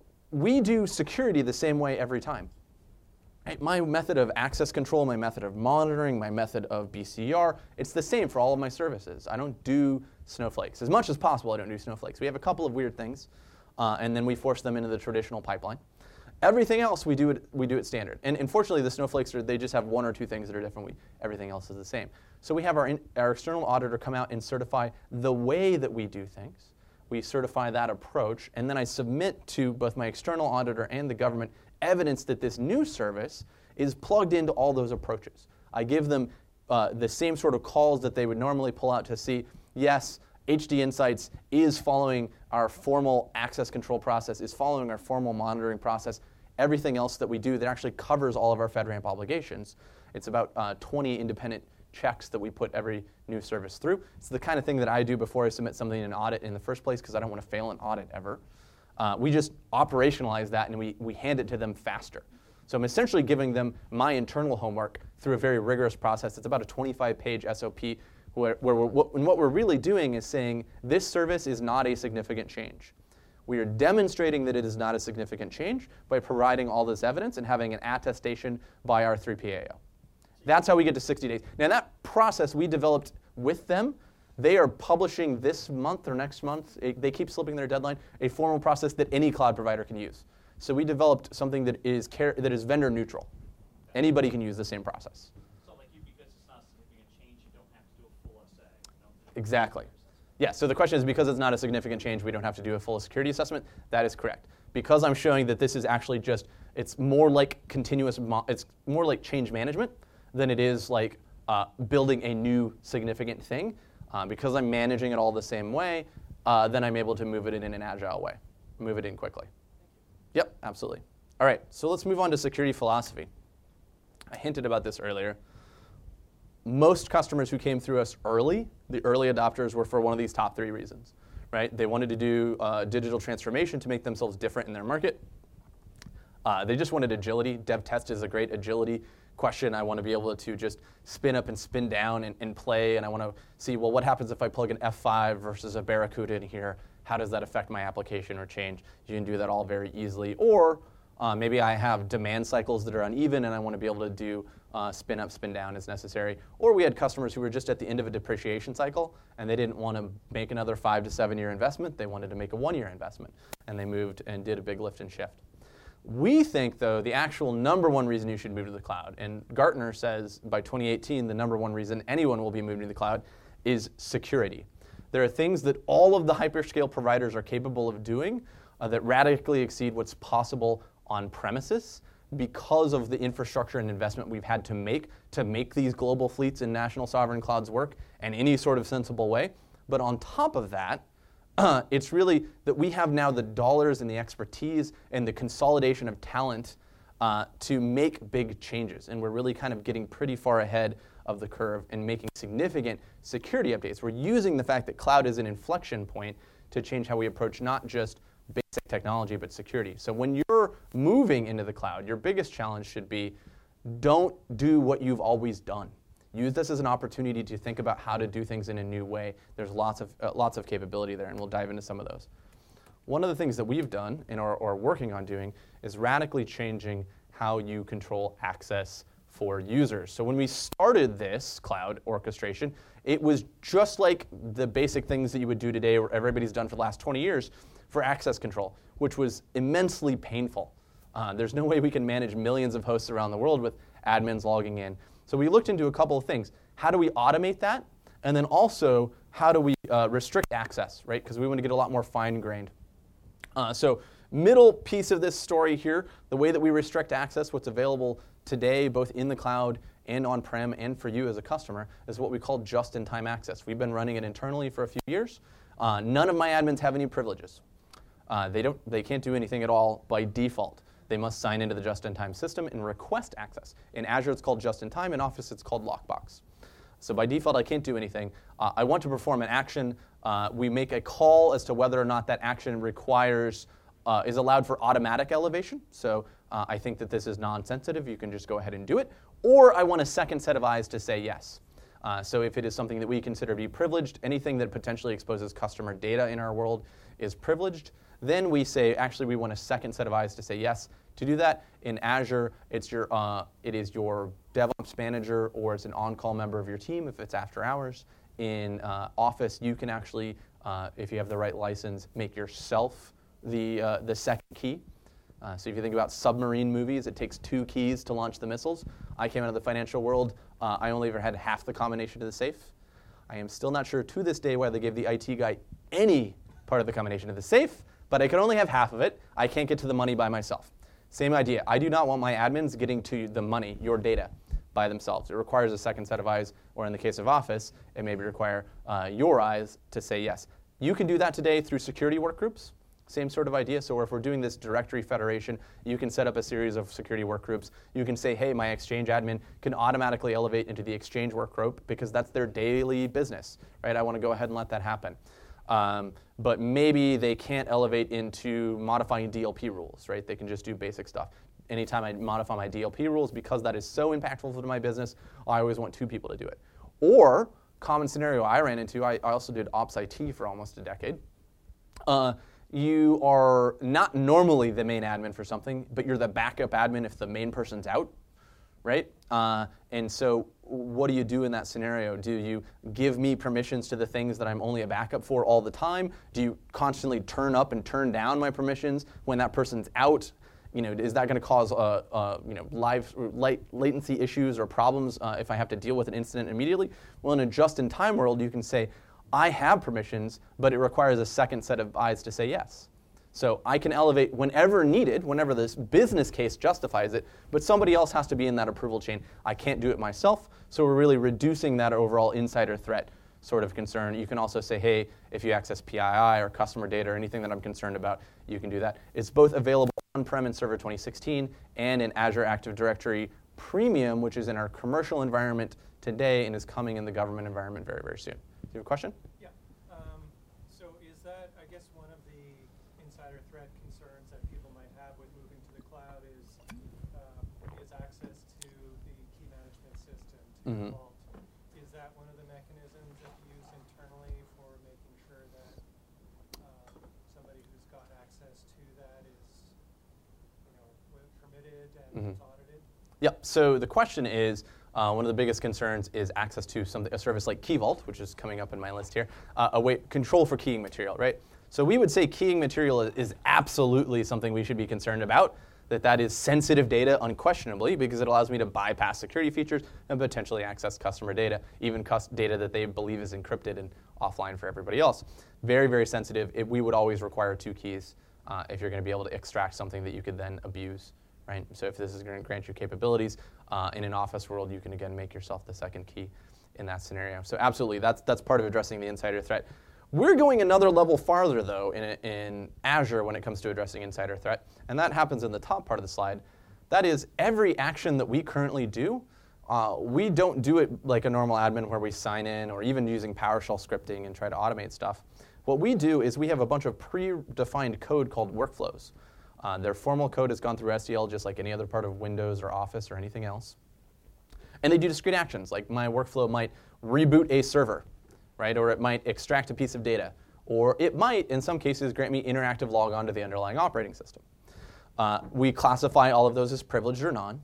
we do security the same way every time. Right? My method of access control, my method of monitoring, my method of BCR, it's the same for all of my services. I don't do snowflakes. As much as possible, I don't do snowflakes. We have a couple of weird things, and then we force them into the traditional pipeline. Everything else, we do it standard. And unfortunately, the snowflakes, they just have 1 or 2 things that are different. Everything else is the same. So we have our external auditor come out and certify the way that we do things. We certify that approach, and then I submit to both my external auditor and the government evidence that this new service is plugged into all those approaches. I give them the same sort of calls that they would normally pull out to see, yes, HD Insights is following our formal access control process, is following our formal monitoring process. Everything else that we do that actually covers all of our FedRAMP obligations. It's about 20 independent checks that we put every new service through. It's the kind of thing that I do before I submit something in an audit in the first place, because I don't want to fail an audit ever. We just operationalize that and we hand it to them faster. So I'm essentially giving them my internal homework through a very rigorous process. It's about a 25-page SOP what we're really doing is saying this service is not a significant change. We are demonstrating that it is not a significant change by providing all this evidence and having an attestation by our 3PAO. That's how we get to 60 days. Now that process we developed with them. They are publishing this month or next month, they keep slipping their deadline, a formal process that any cloud provider can use. So we developed something that is vendor neutral. Anybody can use the same process. So like because it's not a significant change, you don't have to do a full SA. Exactly. Yeah, so the question is, because it's not a significant change, we don't have to do a full security assessment. That is correct. Because I'm showing that this is actually it's more like it's more like change management than it is like building a new significant thing. Because I'm managing it all the same way, then I'm able to move it in an agile way, move it in quickly. Yep, absolutely. All right, so let's move on to security philosophy. I hinted about this earlier. Most customers who came through us early, the early adopters, were for one of these top 3 reasons, right? They wanted to do digital transformation to make themselves different in their market. They just wanted agility. Dev test is a great agility question. I want to be able to just spin up and spin down and play, and I want to see, well, what happens if I plug an F5 versus a Barracuda in here? How does that affect my application or change? You can do that all very easily. Or maybe I have demand cycles that are uneven, and I want to be able to do spin up, spin down as necessary. Or we had customers who were just at the end of a depreciation cycle, and they didn't want to make another 5 to 7 year investment. They wanted to make a 1-year investment, and they moved and did a big lift and shift. We think, though, the actual number 1 reason you should move to the cloud, and Gartner says by 2018 the number 1 reason anyone will be moving to the cloud is security. There are things that all of the hyperscale providers are capable of doing that radically exceed what's possible on premises because of the infrastructure and investment we've had to make these global fleets and national sovereign clouds work in any sort of sensible way. But on top of that, it's really that we have now the dollars and the expertise and the consolidation of talent to make big changes. And we're really kind of getting pretty far ahead of the curve and making significant security updates. We're using the fact that cloud is an inflection point to change how we approach not just basic technology, but security. So when you're moving into the cloud, your biggest challenge should be, don't do what you've always done. Use this as an opportunity to think about how to do things in a new way. There's lots of capability there, and we'll dive into some of those. one of the things that we've done and are working on doing is radically changing how you control access for users. So when we started this cloud orchestration, it was just like the basic things that you would do today or everybody's done for the last 20 years for access control, which was immensely painful. There's no way we can manage millions of hosts around the world with admins logging in. So we looked into a couple of things. How do we automate that? And then also, how do we restrict access, right? Because we want to get a lot more fine-grained. So middle piece of this story here, the way that we restrict access, what's available today, both in the cloud and on-prem and for you as a customer, is what we call just-in-time access. We've been running it internally for a few years. None of my admins have any privileges. They can't do anything at all by default. They must sign into the just-in-time system and request access. In Azure, it's called just-in-time. In Office, it's called Lockbox. So by default, I can't do anything. I want to perform an action. We make a call as to whether or not that action is allowed for automatic elevation. So I think that this is non-sensitive. You can just go ahead and do it. Or I want a second set of eyes to say yes. So if it is something that we consider to be privileged, anything that potentially exposes customer data in our world is privileged. Then we say, actually, we want a second set of eyes to say yes. To do that, in Azure, it is your DevOps manager or it's an on-call member of your team if it's after hours. In Office, you can actually, if you have the right license, make yourself the second key. So if you think about submarine movies, it takes 2 keys to launch the missiles. I came out of the financial world. I only ever had half the combination to the safe. I am still not sure to this day why they gave the IT guy any part of the combination to the safe, but I could only have half of it. I can't get to the money by myself. Same idea. I do not want my admins getting to the money, your data, by themselves. It requires a second set of eyes, or in the case of Office, it may require your eyes to say yes. You can do that today through security workgroups. Same sort of idea. So if we're doing this directory federation, you can set up a series of security workgroups. You can say, hey, my Exchange admin can automatically elevate into the Exchange workgroup because that's their daily business, right? I want to go ahead and let that happen. But maybe they can't elevate into modifying DLP rules, right? They can just do basic stuff. Anytime I modify my DLP rules, because that is so impactful to my business, I always want 2 people to do it. Or, common scenario I ran into, I also did Ops IT for almost a decade. You are not normally the main admin for something, but you're the backup admin if the main person's out, right? And so what do you do in that scenario? Do you give me permissions to the things that I'm only a backup for all the time? Do you constantly turn up and turn down my permissions when that person's out? Is that going to cause latency issues or problems if I have to deal with an incident immediately? Well, in a just-in-time world, you can say, I have permissions, but it requires a second set of eyes to say yes. So I can elevate whenever needed, whenever this business case justifies it, but somebody else has to be in that approval chain. I can't do it myself, so we're really reducing that overall insider threat sort of concern. You can also say, hey, if you access PII or customer data or anything that I'm concerned about, you can do that. It's both available on-prem in Server 2016 and in Azure Active Directory Premium, which is in our commercial environment today and is coming in the government environment very, very soon. Do you have a question? Yeah. So is that, I guess, one of the insider threat concerns that people might have with moving to the cloud is access to the key management system, to Vault. Is that one of the mechanisms that you use internally for making sure that somebody who's got access to that is, permitted and it's audited? Yep. So the question is, one of the biggest concerns is access to a service like Key Vault, which is coming up in my list here, control for keying material, right? So we would say keying material is absolutely something we should be concerned about, that is sensitive data unquestionably, because it allows me to bypass security features and potentially access customer data, even data that they believe is encrypted and offline for everybody else. Very, very sensitive. We would always require 2 keys if you're going to be able to extract something that you could then abuse. Right? So if this is going to grant you capabilities in an Office world, you can again make yourself the second key in that scenario. So absolutely, that's part of addressing the insider threat. We're going another level farther though in Azure when it comes to addressing insider threat, and that happens in the top part of the slide. That is, every action that we currently do, we don't do it like a normal admin where we sign in or even using PowerShell scripting and try to automate stuff. What we do is we have a bunch of predefined code called workflows. Their formal code has gone through SDL just like any other part of Windows or Office or anything else. And they do discrete actions, like my workflow might reboot a server, right? Or it might extract a piece of data, or it might, in some cases, grant me interactive logon to the underlying operating system. We classify all of those as privileged or non.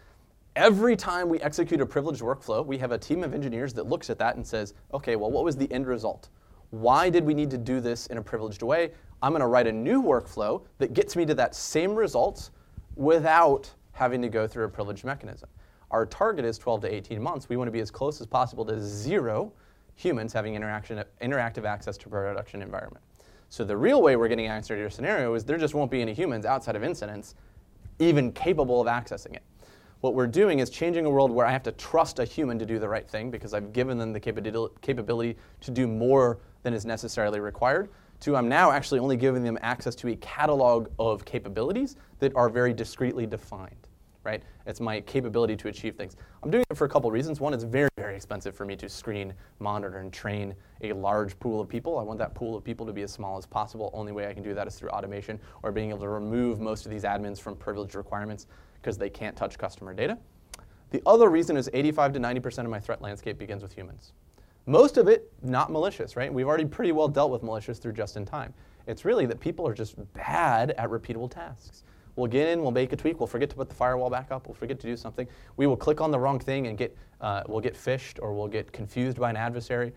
Every time we execute a privileged workflow, we have a team of engineers that looks at that and says, okay, well, what was the end result? Why did we need to do this in a privileged way? I'm going to write a new workflow that gets me to that same result without having to go through a privileged mechanism. Our target is 12 to 18 months. We want to be as close as possible to 0 humans having interactive access to production environment. So the real way we're getting answer to your scenario is there just won't be any humans outside of incidents even capable of accessing it. What we're doing is changing a world where I have to trust a human to do the right thing because I've given them the capability to do more than is necessarily required, to I'm now actually only giving them access to a catalog of capabilities that are very discretely defined, right? It's my capability to achieve things. I'm doing it for a couple reasons. One, it's very, very expensive for me to screen, monitor, and train a large pool of people. I want that pool of people to be as small as possible. Only way I can do that is through automation or being able to remove most of these admins from privileged requirements because they can't touch customer data. The other reason is 85 to 90% of my threat landscape begins with humans. Most of it not malicious, right? We've already pretty well dealt with malicious through just-in-time. It's really that people are just bad at repeatable tasks. We'll get in, we'll make a tweak, we'll forget to put the firewall back up, we'll forget to do something. We will click on the wrong thing and we'll get phished or we'll get confused by an adversary.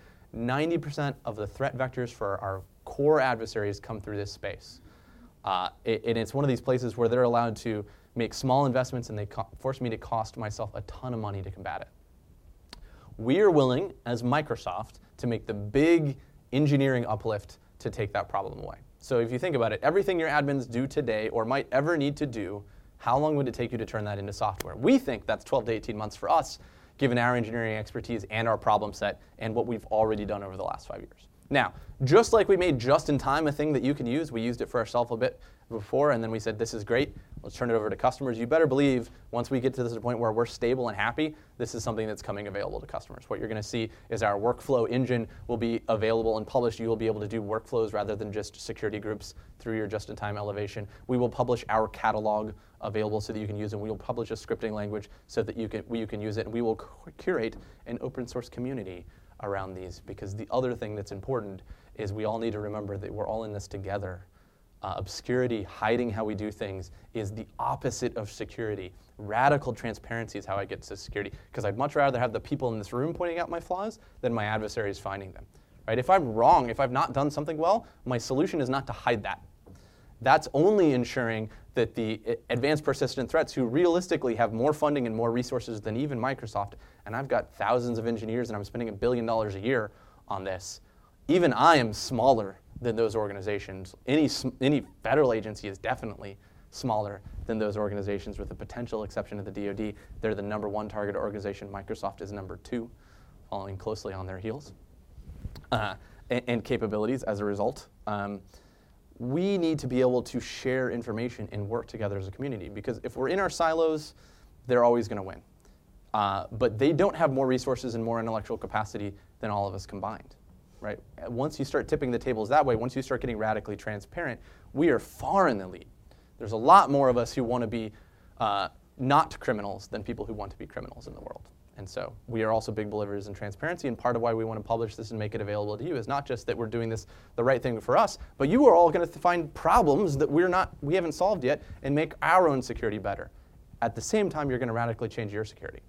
90% of the threat vectors for our core adversaries come through this space. And it's one of these places where they're allowed to make small investments and they force me to cost myself a ton of money to combat it. We are willing, as Microsoft, to make the big engineering uplift to take that problem away. So if you think about it, everything your admins do today or might ever need to do, how long would it take you to turn that into software? We think that's 12 to 18 months for us, given our engineering expertise and our problem set and what we've already done over the last 5 years. Now, just like we made just-in-time a thing that you can use, we used it for ourselves a bit before, and then we said, this is great, let's turn it over to customers. You better believe once we get to this point where we're stable and happy, this is something that's coming available to customers. What you're going to see is our workflow engine will be available and published. You will be able to do workflows rather than just security groups through your just-in-time elevation. We will publish our catalog available so that you can use it. We will publish a scripting language so that you can use it, and we will curate an open source community around these, because the other thing that's important is we all need to remember that we're all in this together. Obscurity, hiding how we do things, is the opposite of security. Radical transparency is how I get to security, because I'd much rather have the people in this room pointing out my flaws than my adversaries finding them. Right? If I'm wrong, if I've not done something well, my solution is not to hide that. That's only ensuring that the advanced persistent threats, who realistically have more funding and more resources than even Microsoft, and I've got thousands of engineers and I'm spending $1 billion a year on this, even I am smaller than those organizations. Any federal agency is definitely smaller than those organizations, with the potential exception of the DoD. They're the #1 target organization. Microsoft is #2, following closely on their heels. And capabilities as a result. We need to be able to share information and work together as a community, because if we're in our silos, they're always going to win. But they don't have more resources and more intellectual capacity than all of us combined. Right? Once you start tipping the tables that way, once you start getting radically transparent, we are far in the lead. There's a lot more of us who want to be not criminals than people who want to be criminals in the world. And so we are also big believers in transparency, and part of why we want to publish this and make it available to you is not just that we're doing this the right thing for us, but you are all going to find problems that we haven't solved yet and make our own security better. At the same time, you're going to radically change your security.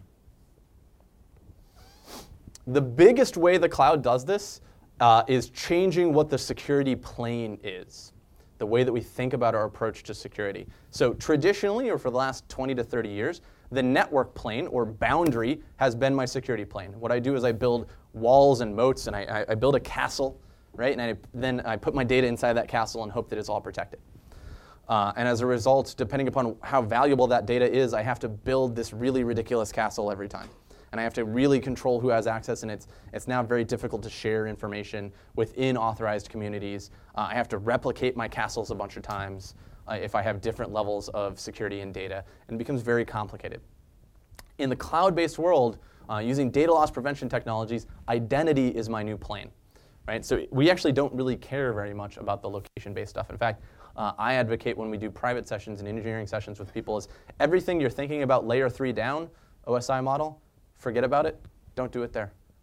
The biggest way the cloud does this is changing what the security plane is, the way that we think about our approach to security. So traditionally, or for the last 20 to 30 years, the network plane or boundary has been my security plane. What I do is I build walls and moats, and I build a castle, right? And then I put my data inside that castle and hope that it's all protected. And as a result, depending upon how valuable that data is, I have to build this really ridiculous castle every time. And I have to really control who has access, and it's now very difficult to share information within authorized communities. I have to replicate my castles a bunch of times if I have different levels of security and data, and it becomes very complicated. In the cloud-based world, using data loss prevention technologies, identity is my new plane. Right? So we actually don't really care very much about the location-based stuff. In fact, I advocate when we do private sessions and engineering sessions with people is everything you're thinking about layer 3 down, OSI model, forget about it. Don't do it there.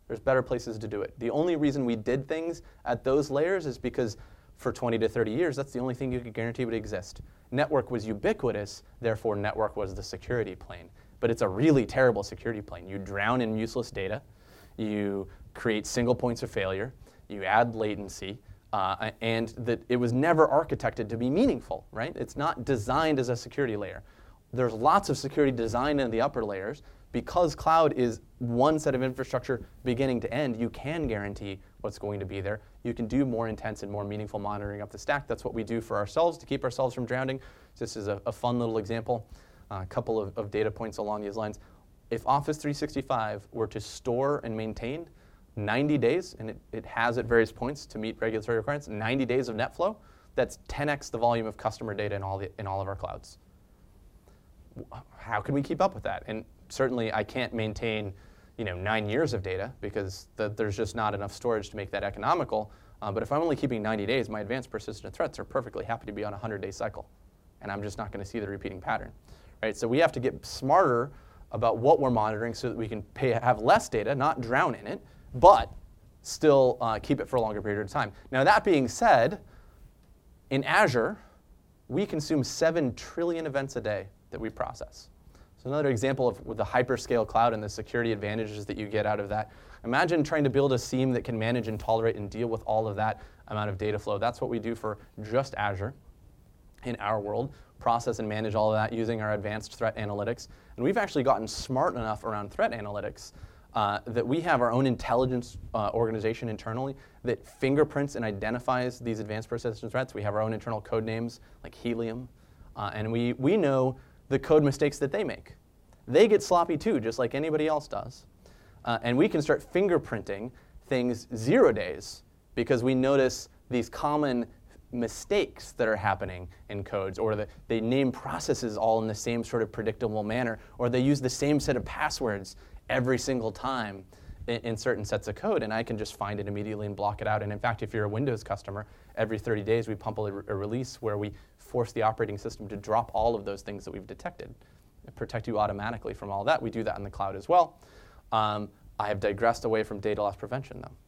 There's better places to do it. The only reason we did things at those layers is because for 20 to 30 years, that's the only thing you could guarantee would exist. Network was ubiquitous, therefore network was the security plane. But it's a really terrible security plane. You drown in useless data, you create single points of failure, you add latency, and that it was never architected to be meaningful, right? It's not designed as a security layer. There's lots of security design in the upper layers. Because cloud is one set of infrastructure beginning to end, you can guarantee what's going to be there. You can do more intense and more meaningful monitoring up the stack. That's what we do for ourselves to keep ourselves from drowning. This is a fun little example, a couple of data points along these lines. If Office 365 were to store and maintain 90 days, and it has at various points to meet regulatory requirements, 90 days of NetFlow, that's 10x the volume of customer data in all of our clouds. How can we keep up with that? And certainly I can't maintain 9 years of data because there's just not enough storage to make that economical. But if I'm only keeping 90 days, my advanced persistent threats are perfectly happy to be on a 100-day cycle. And I'm just not going to see the repeating pattern. Right? So we have to get smarter about what we're monitoring so that we can have less data, not drown in it, but still keep it for a longer period of time. Now that being said, in Azure, we consume 7 trillion events a day that we process. So another example of with the hyperscale cloud and the security advantages that you get out of that. Imagine trying to build a SIEM that can manage and tolerate and deal with all of that amount of data flow. That's what we do for just Azure in our world, process and manage all of that using our advanced threat analytics. And we've actually gotten smart enough around threat analytics that we have our own intelligence organization internally that fingerprints and identifies these advanced persistent threats. We have our own internal code names like Helium. And we know the code mistakes that they make. They get sloppy too, just like anybody else does. And we can start fingerprinting things 0 days because we notice these common mistakes that are happening in codes, or that they name processes all in the same sort of predictable manner, or they use the same set of passwords every single time in certain sets of code, and I can just find it immediately and block it out. And in fact, if you're a Windows customer, every 30 days we pump a release where we force the operating system to drop all of those things that we've detected and protect you automatically from all that. We do that in the cloud as well. I have digressed away from data loss prevention, though.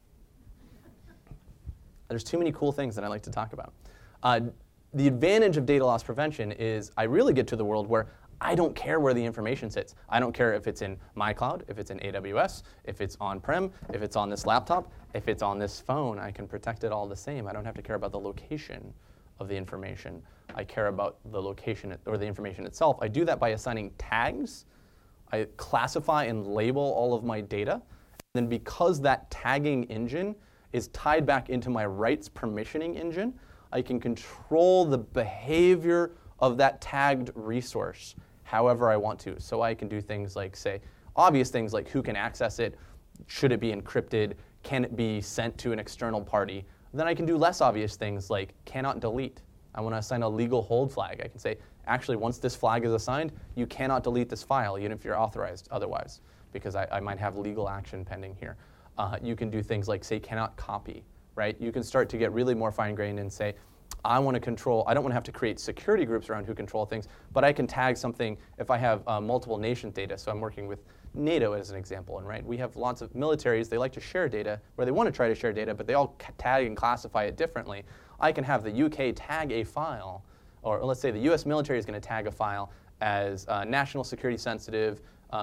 There's too many cool things that I like to talk about. The advantage of data loss prevention is I really get to the world where I don't care where the information sits. I don't care if it's in my cloud, if it's in AWS, if it's on-prem, if it's on this laptop, if it's on this phone. I can protect it all the same. I don't have to care about the location of the information. I care about the location or the information itself. I do that by assigning tags. I classify and label all of my data. And then because that tagging engine is tied back into my rights permissioning engine, I can control the behavior of that tagged resource however I want to. So I can do things like, say, obvious things like who can access it, should it be encrypted, can it be sent to an external party. Then I can do less obvious things like cannot delete. I want to assign a legal hold flag. I can say, actually, once this flag is assigned, you cannot delete this file, even if you're authorized otherwise, because I might have legal action pending here. You can do things like, say, cannot copy, right? You can start to get really more fine-grained and say, I want to control, I don't want to have to create security groups around who control things, but I can tag something if I have multiple nation data. So I'm working with NATO as an example, and right, we have lots of militaries, they like to share data, or they want to try to share data, but they all tag and classify it differently. I can have the UK tag a file, or let's say the US military is going to tag a file as national security sensitive,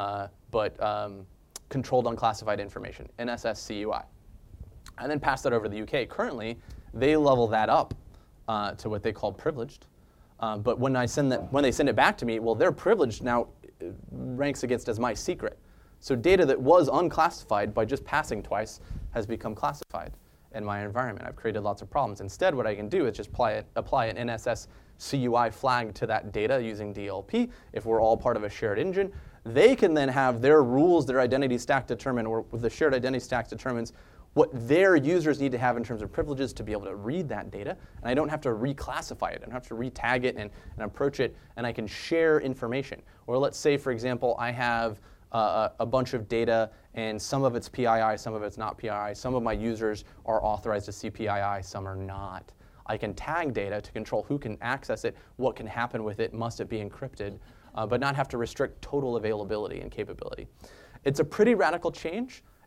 but controlled unclassified information, NSSCUI. And then pass that over to the UK. Currently, they level that up to what they call privileged. But when they send it back to me, well, their privileged now ranks against as my secret. So data that was unclassified by just passing twice has become classified in my environment. I've created lots of problems. Instead, what I can do is just apply an NSSCUI flag to that data using DLP. If we're all part of a shared engine, they can then have their rules, their identity stack determine, or the shared identity stack determines what their users need to have in terms of privileges to be able to read that data. And I don't have to reclassify it. I don't have to retag it and approach it, and I can share information. Or let's say, for example, I have a bunch of data, and some of it's PII, some of it's not PII. Some of my users are authorized to see PII, some are not. I can tag data to control who can access it, what can happen with it, must it be encrypted, but not have to restrict total availability and capability. It's a pretty radical change.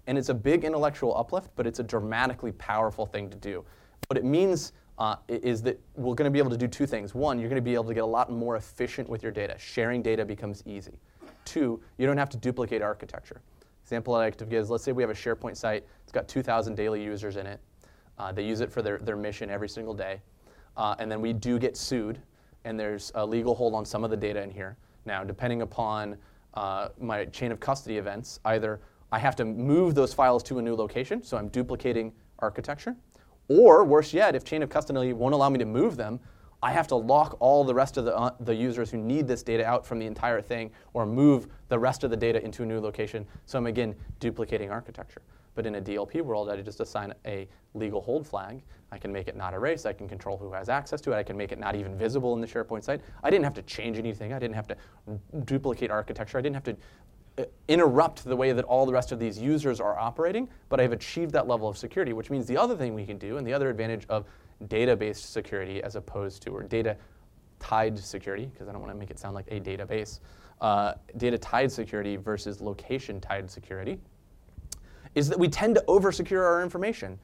And it's a big intellectual uplift, but it's a dramatically powerful thing to do. What it means is that we're going to be able to do two things. One, you're going to be able to get a lot more efficient with your data. Sharing data becomes easy. Two, you don't have to duplicate architecture. Example I like to give is, let's say we have a SharePoint site. It's got 2,000 daily users in it. They use it for their mission every single day. And then we do get sued, and there's a legal hold on some of the data in here. Now, depending upon my chain of custody events, either I have to move those files to a new location, so I'm duplicating architecture, or worse yet, if chain of custody won't allow me to move them, I have to lock all the rest of the users who need this data out from the entire thing, or move the rest of the data into a new location. So I'm, again, duplicating architecture. But in a DLP world, I just assign a legal hold flag. I can make it not erase. I can control who has access to it. I can make it not even visible in the SharePoint site. I didn't have to change anything. I didn't have to duplicate architecture. I didn't have to interrupt the way that all the rest of these users are operating, but I've achieved that level of security, which means the other thing we can do, and the other advantage of data-based security as opposed to, or data-tied security, because I don't want to make it sound like a database, data-tied security versus location-tied security, is that we tend to over-secure our information.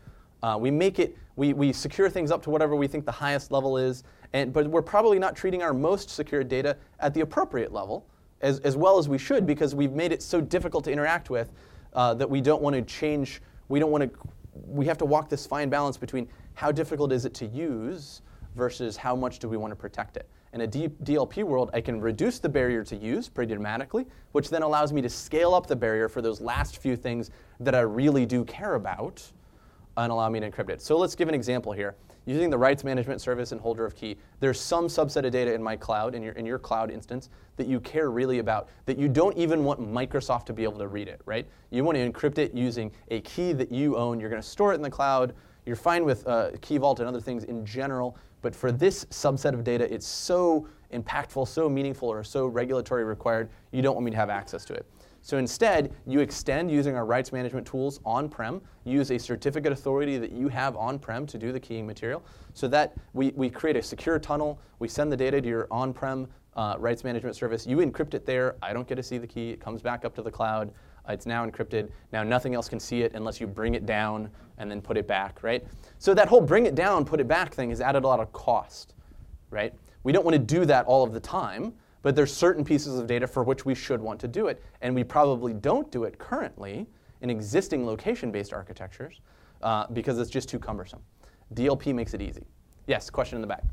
We secure things up to whatever we think the highest level is, but we're probably not treating our most secured data at the appropriate level, as well as we should, because we've made it so difficult to interact with that we don't want to change. We have to walk this fine balance between how difficult is it to use versus how much do we want to protect it. In a DLP world, I can reduce the barrier to use pretty dramatically, which then allows me to scale up the barrier for those last few things that I really do care about and allow me to encrypt it. So let's give an example here. Using the rights management service and holder of key, there's some subset of data in my cloud, in your cloud instance, that you care really about, that you don't even want Microsoft to be able to read it, right? You want to encrypt it using a key that you own. You're going to store it in the cloud. You're fine with Key Vault and other things in general, but for this subset of data, it's so impactful, so meaningful, or so regulatory required, you don't want me to have access to it. So instead, you extend using our rights management tools on-prem, use a certificate authority that you have on-prem to do the keying material, so that we create a secure tunnel, we send the data to your on-prem rights management service, you encrypt it there, I don't get to see the key, it comes back up to the cloud, it's now encrypted, now nothing else can see it unless you bring it down and then put it back, right? So that whole bring it down, put it back thing has added a lot of cost, right? We don't want to do that all of the time, but there's certain pieces of data for which we should want to do it, and we probably don't do it currently in existing location-based architectures because it's just too cumbersome. DLP makes it easy. Yes, question in the back.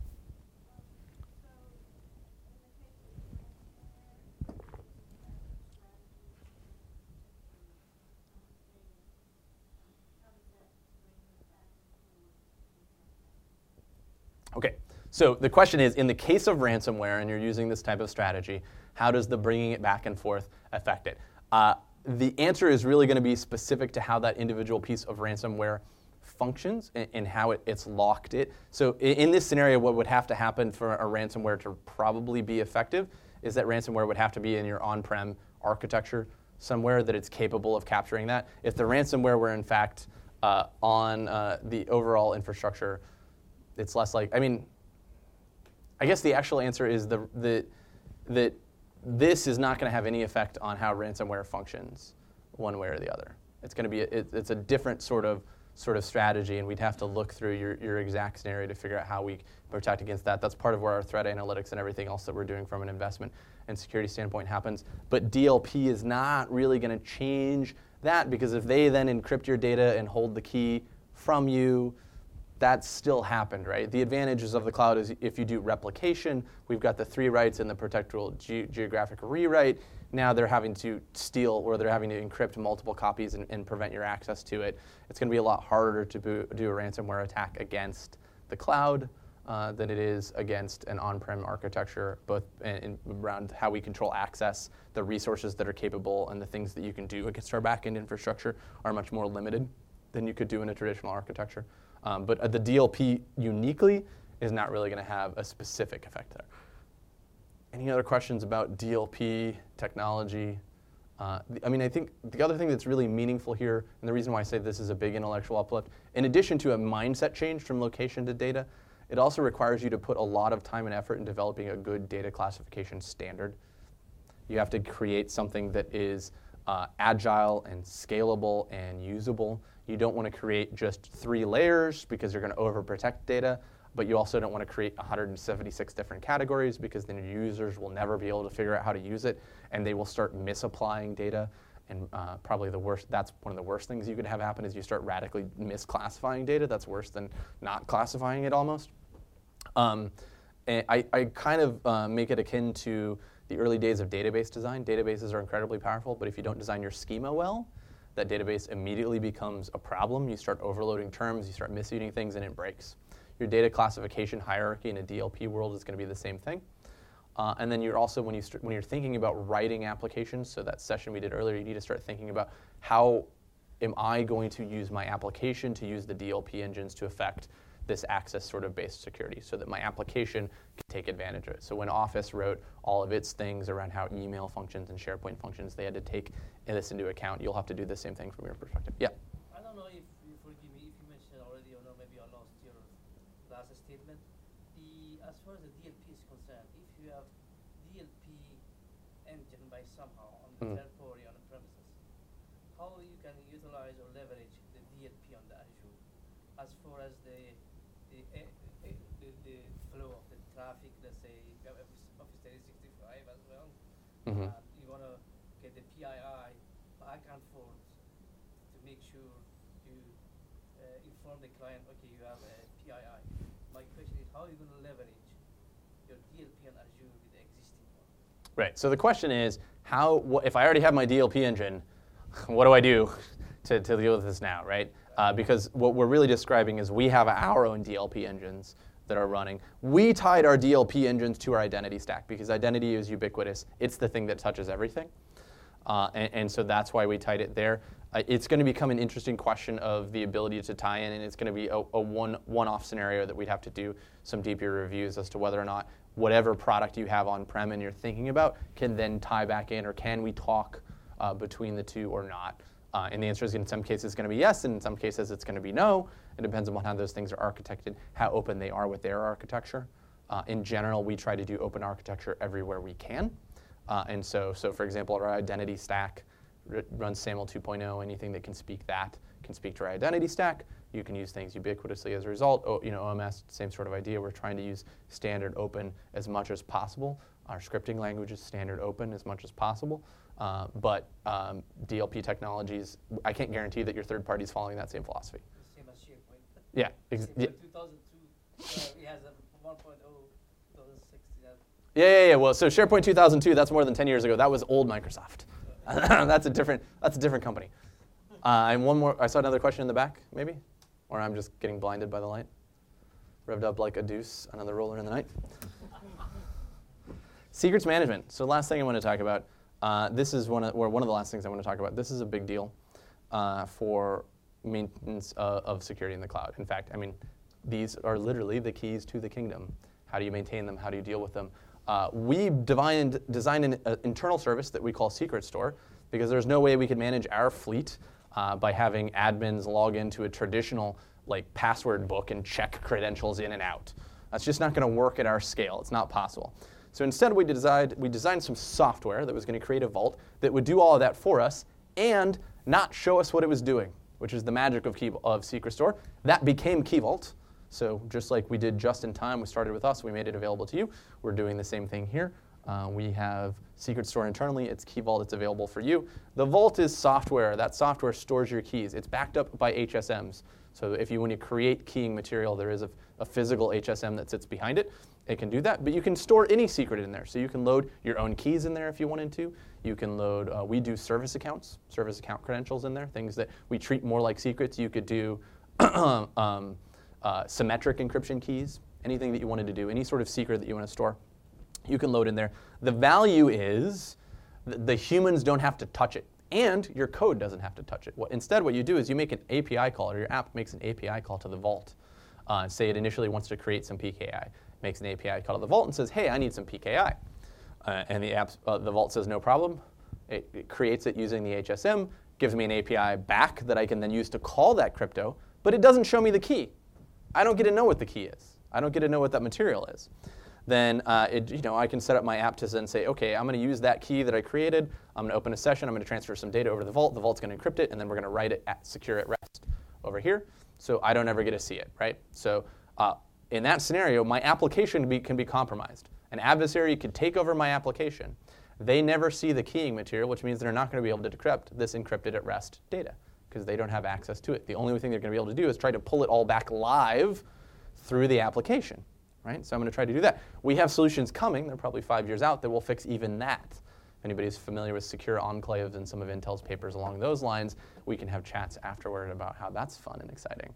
Okay, so the question is, in the case of ransomware and you're using this type of strategy, how does the bringing it back and forth affect it? The answer is really going to be specific to how that individual piece of ransomware functions and how it's locked it. So in this scenario, what would have to happen for a ransomware to probably be effective is that ransomware would have to be in your on-prem architecture somewhere that it's capable of capturing that. If the ransomware were in fact on the overall infrastructure, it's less like, I mean, I guess the actual answer is that this is not going to have any effect on how ransomware functions one way or the other. It's going to be, it's a different sort of strategy, and we'd have to look through your exact scenario to figure out how we protect against that. That's part of where our threat analytics and everything else that we're doing from an investment and security standpoint happens. But DLP is not really going to change that, because if they then encrypt your data and hold the key from you, that still happened, right? The advantages of the cloud is if you do replication, we've got the 3 writes and the protectual geographic rewrite. Now they're having to steal, or they're having to encrypt multiple copies and prevent your access to it. It's going to be a lot harder to do a ransomware attack against the cloud than it is against an on-prem architecture, both around how we control access, the resources that are capable, and the things that you can do against our backend infrastructure are much more limited than you could do in a traditional architecture. But the DLP uniquely is not really going to have a specific effect there. Any other questions about DLP technology? I mean, I think the other thing that's really meaningful here, and the reason why I say this is a big intellectual uplift, in addition to a mindset change from location to data, it also requires you to put a lot of time and effort in developing a good data classification standard. You have to create something that is agile and scalable and usable. You don't want to create just 3 layers because you're going to overprotect data, but you also don't want to create 176 different categories because then your users will never be able to figure out how to use it, and they will start misapplying data. And probably that's one of the worst things you could have happen is you start radically misclassifying data. That's worse than not classifying it almost. And I kind of make it akin to the early days of database design. Databases are incredibly powerful, but if you don't design your schema well, that database immediately becomes a problem. You start overloading terms, you start misusing things, and it breaks. Your data classification hierarchy in a DLP world is going to be the same thing. And then you're also, when you're thinking about writing applications, so that session we did earlier, you need to start thinking about how am I going to use my application to use the DLP engines to affect this access sort of based security so that my application can take advantage of it. So when Office wrote all of its things around how email functions and SharePoint functions, they had to take this into account. You'll have to do the same thing from your perspective. Yeah? I don't know if you forgive me if you mentioned already or no, maybe I lost your last statement. As far as the DLP is concerned, if you have DLP engine by somehow on the third party on the premises, how you can utilize or leverage the DLP on the Azure as far as the flow of the traffic, let's say you have Office 365 as well, you want to get the PII back and forth to make sure you inform the client, okay, you have a PII. My question is, how are you going to leverage your DLP on Azure with the existing one? Right. So the question is, if I already have my DLP engine, what do I do to deal with this now, right? Because what we're really describing is we have our own DLP engines that are running. We tied our DLP engines to our identity stack because identity is ubiquitous. It's the thing that touches everything. And so that's why we tied it there. It's going to become an interesting question of the ability to tie in, and it's going to be a one-off scenario that we'd have to do some deeper reviews as to whether or not whatever product you have on-prem and you're thinking about can then tie back in, or can we talk between the two or not. And the answer is in some cases going to be yes, and in some cases it's going to be no. It depends upon how those things are architected, how open they are with their architecture. In general, we try to do open architecture everywhere we can. And so for example, our identity stack runs SAML 2.0. Anything that can speak to our identity stack. You can use things ubiquitously as a result. OMS, same sort of idea. We're trying to use standard open as much as possible. Our scripting language is standard open as much as possible. But DLP technologies, I can't guarantee that your third party is following that same philosophy. The same as SharePoint. Yeah. SharePoint 2002, it has a 1.0, 2016. Yeah. Well, so SharePoint 2002, that's more than 10 years ago. That was old Microsoft. That's a different company. And one more. I saw another question in the back, maybe, or I'm just getting blinded by the light. Revved up like a deuce, another roller in the night. Secrets management. So last thing I want to talk about. This is one of the last things I want to talk about. This is a big deal for maintenance of security in the cloud. In fact, I mean, these are literally the keys to the kingdom. How do you maintain them? How do you deal with them? We designed an internal service that we call Secret Store because there's no way we could manage our fleet by having admins log into a traditional password book and check credentials in and out. That's just not going to work at our scale. It's not possible. So instead, we designed some software that was going to create a vault that would do all of that for us and not show us what it was doing, which is the magic of Secret Store. That became Key Vault. So just like we did just in time, we started with us, we made it available to you. We're doing the same thing here. We have Secret Store internally. It's Key Vault. It's available for you. The vault is software. That software stores your keys. It's backed up by HSMs. So when you create keying material, there is a physical HSM that sits behind it. It can do that, but you can store any secret in there. So you can load your own keys in there if you wanted to. You can load, we do service account credentials in there, things that we treat more like secrets. You could do symmetric encryption keys, anything that you wanted to do, any sort of secret that you want to store, you can load in there. The value is the humans don't have to touch it, and your code doesn't have to touch it. Instead, what you do is you make an API call, or your app makes an API call to the vault. Say it initially wants to create some PKI. Makes an API call to the vault and says, hey, I need some PKI. And the vault says, no problem. It creates it using the HSM, gives me an API back that I can then use to call that crypto, but it doesn't show me the key. I don't get to know what the key is. I don't get to know what that material is. then I can set up my app to then say, okay, I'm going to use that key that I created. I'm going to open a session. I'm going to transfer some data over to the vault. The vault's going to encrypt it, and then we're going to write it secure at rest over here, so I don't ever get to see it, right? So in that scenario, my application can be compromised. An adversary could take over my application. They never see the keying material, which means they're not going to be able to decrypt this encrypted at rest data because they don't have access to it. The only thing they're going to be able to do is try to pull it all back live through the application, right? So I'm going to try to do that. We have solutions coming, they're probably 5 years out, that will fix even that. If anybody's familiar with secure enclaves and some of Intel's papers along those lines, we can have chats afterward about how that's fun and exciting.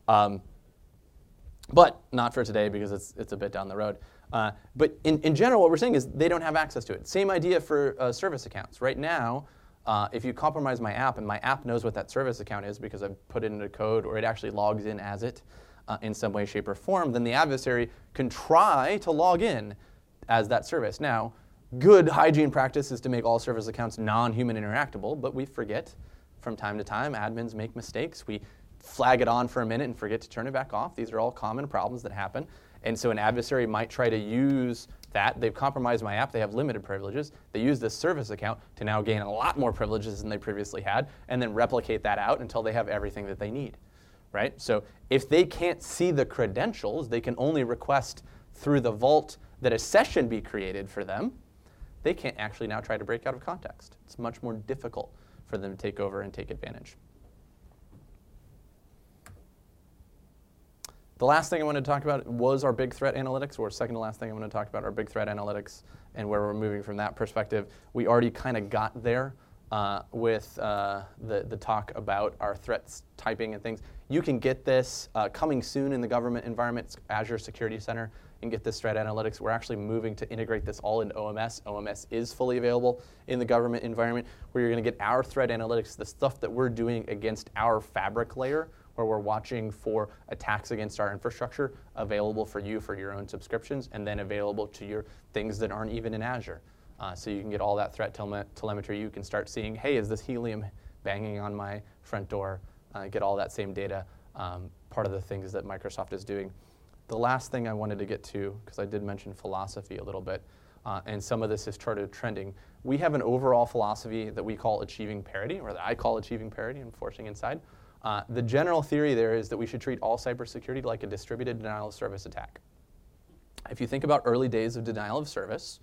But not for today because it's a bit down the road. But in general, what we're saying is they don't have access to it. Same idea for service accounts. Right now, if you compromise my app and my app knows what that service account is because I've put it into code or it actually logs in as it in some way, shape, or form, then the adversary can try to log in as that service. Now, good hygiene practice is to make all service accounts non-human interactable, but we forget from time to time. Admins make mistakes. We flag it on for a minute and forget to turn it back off. These are all common problems that happen. And so an adversary might try to use that. They've compromised my app. They have limited privileges. They use this service account to now gain a lot more privileges than they previously had and then replicate that out until they have everything that they need, right? So if they can't see the credentials, they can only request through the vault that a session be created for them. They can't actually now try to break out of context. It's much more difficult for them to take over and take advantage. The last thing I wanted to talk about was our big threat analytics, or second to last thing I want to talk about, our big threat analytics and where we're moving from that perspective. We already kind of got there with the talk about our threats typing and things. You can get this coming soon in the government environment, it's Azure Security Center, and get this threat analytics. We're actually moving to integrate this all into OMS. OMS is fully available in the government environment, where you're going to get our threat analytics, the stuff that we're doing against our fabric layer, where we're watching for attacks against our infrastructure, available for you for your own subscriptions, and then available to your things that aren't even in Azure. So you can get all that threat telemetry. You can start seeing, hey, is this helium banging on my front door? Get all that same data, part of the things that Microsoft is doing. The last thing I wanted to get to, because I did mention philosophy a little bit, and some of this is started trending. We have an overall philosophy that we call achieving parity, or that I call achieving parity and forcing inside. The general theory there is that we should treat all cybersecurity like a distributed denial of service attack. If you think about early days of denial of service,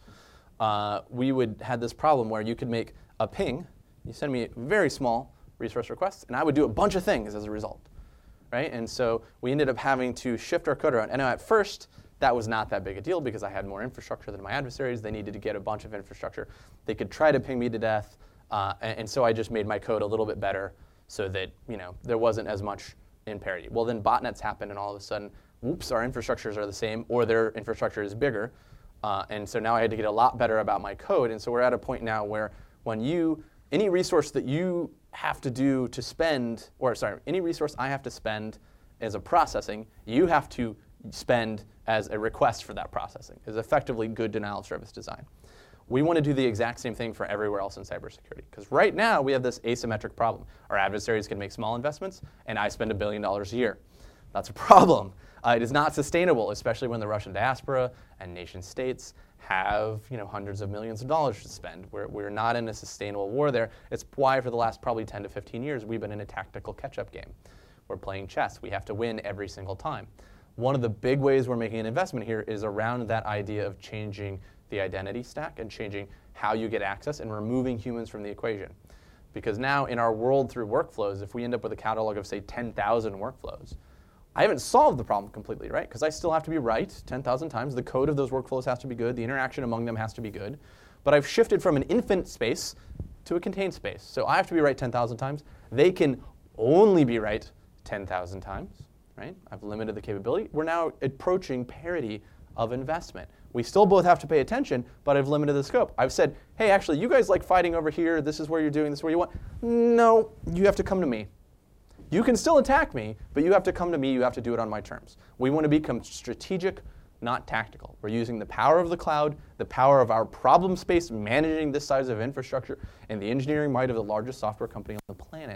we would have this problem where you could make a ping, you send me very small resource requests, and I would do a bunch of things as a result, right? And so we ended up having to shift our code around. And at first, that was not that big a deal because I had more infrastructure than my adversaries. They needed to get a bunch of infrastructure. They could try to ping me to death, and so I just made my code a little bit better so that there wasn't as much in parity. Well, then botnets happen, and all of a sudden, whoops, our infrastructures are the same, or their infrastructure is bigger. And so now I had to get a lot better about my code. And so we're at a point now where when any resource that you have to do to spend, any resource I have to spend as a processing, you have to spend as a request for that processing, is effectively good denial of service design. We want to do the exact same thing for everywhere else in cybersecurity. Because right now, we have this asymmetric problem. Our adversaries can make small investments, and I spend $1 billion a year. That's a problem. It is not sustainable, especially when the Russian diaspora and nation states have hundreds of millions of dollars to spend. We're not in a sustainable war there. It's why for the last probably 10 to 15 years, we've been in a tactical catch-up game. We're playing chess. We have to win every single time. One of the big ways we're making an investment here is around that idea of changing the identity stack and changing how you get access and removing humans from the equation. Because now in our world through workflows, if we end up with a catalog of, say, 10,000 workflows, I haven't solved the problem completely, right? Because I still have to be right 10,000 times. The code of those workflows has to be good. The interaction among them has to be good. But I've shifted from an infinite space to a contained space. So I have to be right 10,000 times. They can only be right 10,000 times, right? I've limited the capability. We're now approaching parity of investment. We still both have to pay attention, but I've limited the scope. I've said, hey, actually, you guys like fighting over here. This is where you're doing this, where you want. No, you have to come to me. You can still attack me, but you have to come to me. You have to do it on my terms. We want to become strategic, not tactical. We're using the power of the cloud, the power of our problem space, managing this size of infrastructure, and the engineering might of the largest software company on the planet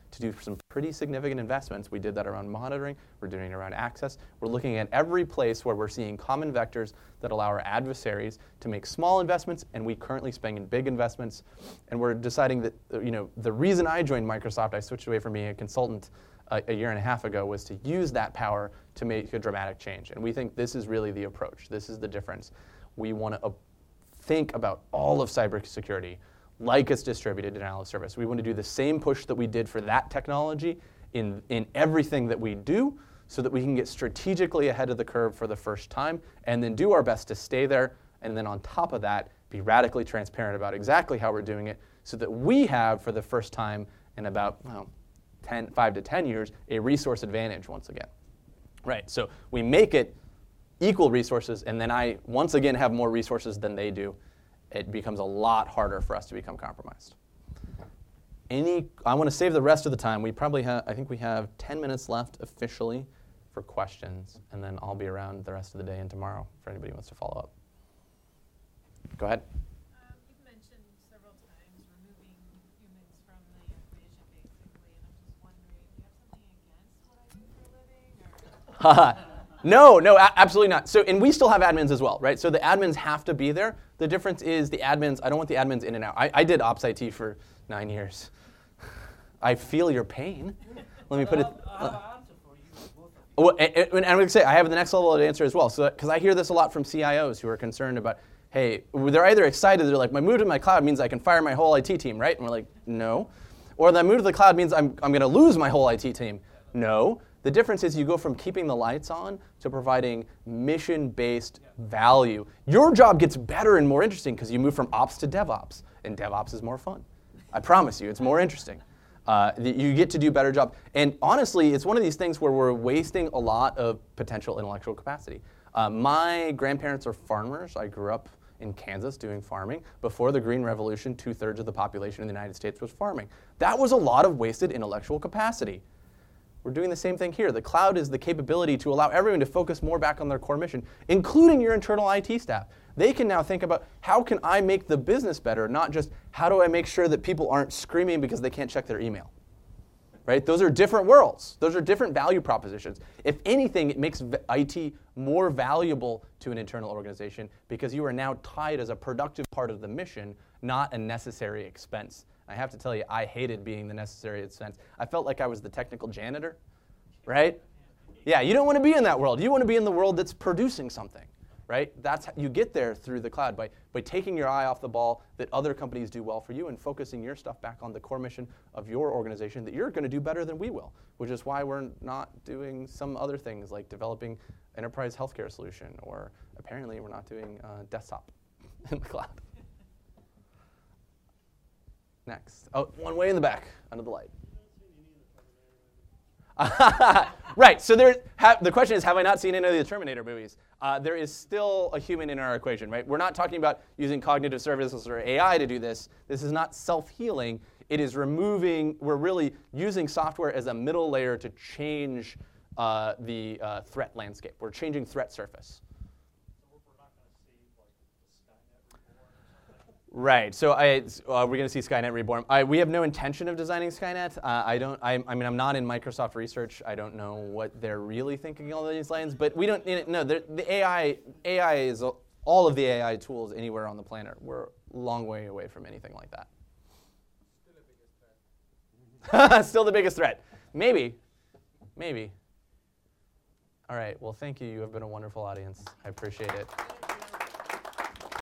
to do some pretty significant investments. We did that around monitoring. We're doing it around access. We're looking at every place where we're seeing common vectors that allow our adversaries to make small investments, and we currently spend in big investments. And we're deciding that, the reason I joined Microsoft, I switched away from being a consultant a year and a half ago, was to use that power to make a dramatic change. And we think this is really the approach. This is the difference. We want to think about all of cybersecurity like it's distributed denial of service. We want to do the same push that we did for that technology in everything that we do, so that we can get strategically ahead of the curve for the first time, and then do our best to stay there, and then on top of that, be radically transparent about exactly how we're doing it, so that we have, for the first time in about 5 to 10 years, a resource advantage once again. Right, so we make it equal resources, and then I, once again, have more resources than they do. It becomes a lot harder for us to become compromised. I want to save the rest of the time. We probably have, I think we have 10 minutes left officially for questions, and then I'll be around the rest of the day and tomorrow for anybody who wants to follow up. Go ahead. You've mentioned several times removing humans from the equation, basically, and I'm just wondering, do you have something against what I do for a living? Or? No, absolutely not. So, and we still have admins as well, right? So the admins have to be there. The difference is the admins, I don't want the admins in and out. I did Ops IT for 9 years. I feel your pain. Let me put it. I have an answer for you, both of you. And I'm going to say, I have the next level of answer as well. So, because I hear this a lot from CIOs who are concerned about, hey, they're either excited, they're like, my move to my cloud means I can fire my whole IT team, right? And we're like, no. Or the move to the cloud means I'm going to lose my whole IT team. No. The difference is you go from keeping the lights on to providing mission-based value. Your job gets better and more interesting because you move from ops to DevOps, and DevOps is more fun. I promise you, it's more interesting. You get to do a better job. And honestly, it's one of these things where we're wasting a lot of potential intellectual capacity. My grandparents are farmers. I grew up in Kansas doing farming. Before the Green Revolution, 2/3 of the population in the United States was farming. That was a lot of wasted intellectual capacity. We're doing the same thing here. The cloud is the capability to allow everyone to focus more back on their core mission, including your internal IT staff. They can now think about, how can I make the business better, not just how do I make sure that people aren't screaming because they can't check their email. Right? Those are different worlds. Those are different value propositions. If anything, it makes IT more valuable to an internal organization because you are now tied as a productive part of the mission, not a necessary expense. I have to tell you, I hated being the necessary expense. I felt like I was the technical janitor, right? Yeah, you don't want to be in that world. You want to be in the world that's producing something, right? That's how you get there through the cloud, by taking your eye off the ball that other companies do well for you and focusing your stuff back on the core mission of your organization that you're going to do better than we will, which is why we're not doing some other things like developing enterprise healthcare solution, or apparently we're not doing desktop in the cloud. Next. Oh, one way in the back, under the light. Right, so the question is, have I not seen any of the Terminator movies? There is still a human in our equation, right? We're not talking about using cognitive services or AI to do this. This is not self-healing. It is we're really using software as a middle layer to change the threat landscape. We're changing threat surface. Right. So we're going to see Skynet Reborn. We have no intention of designing Skynet. I'm not in Microsoft research. I don't know what they're really thinking along these lines. But we don't. No, the AI is all of the AI tools anywhere on the planet. We're a long way away from anything like that. Still the biggest threat. Still the biggest threat. Maybe. All right. Well, thank you. You have been a wonderful audience. I appreciate it.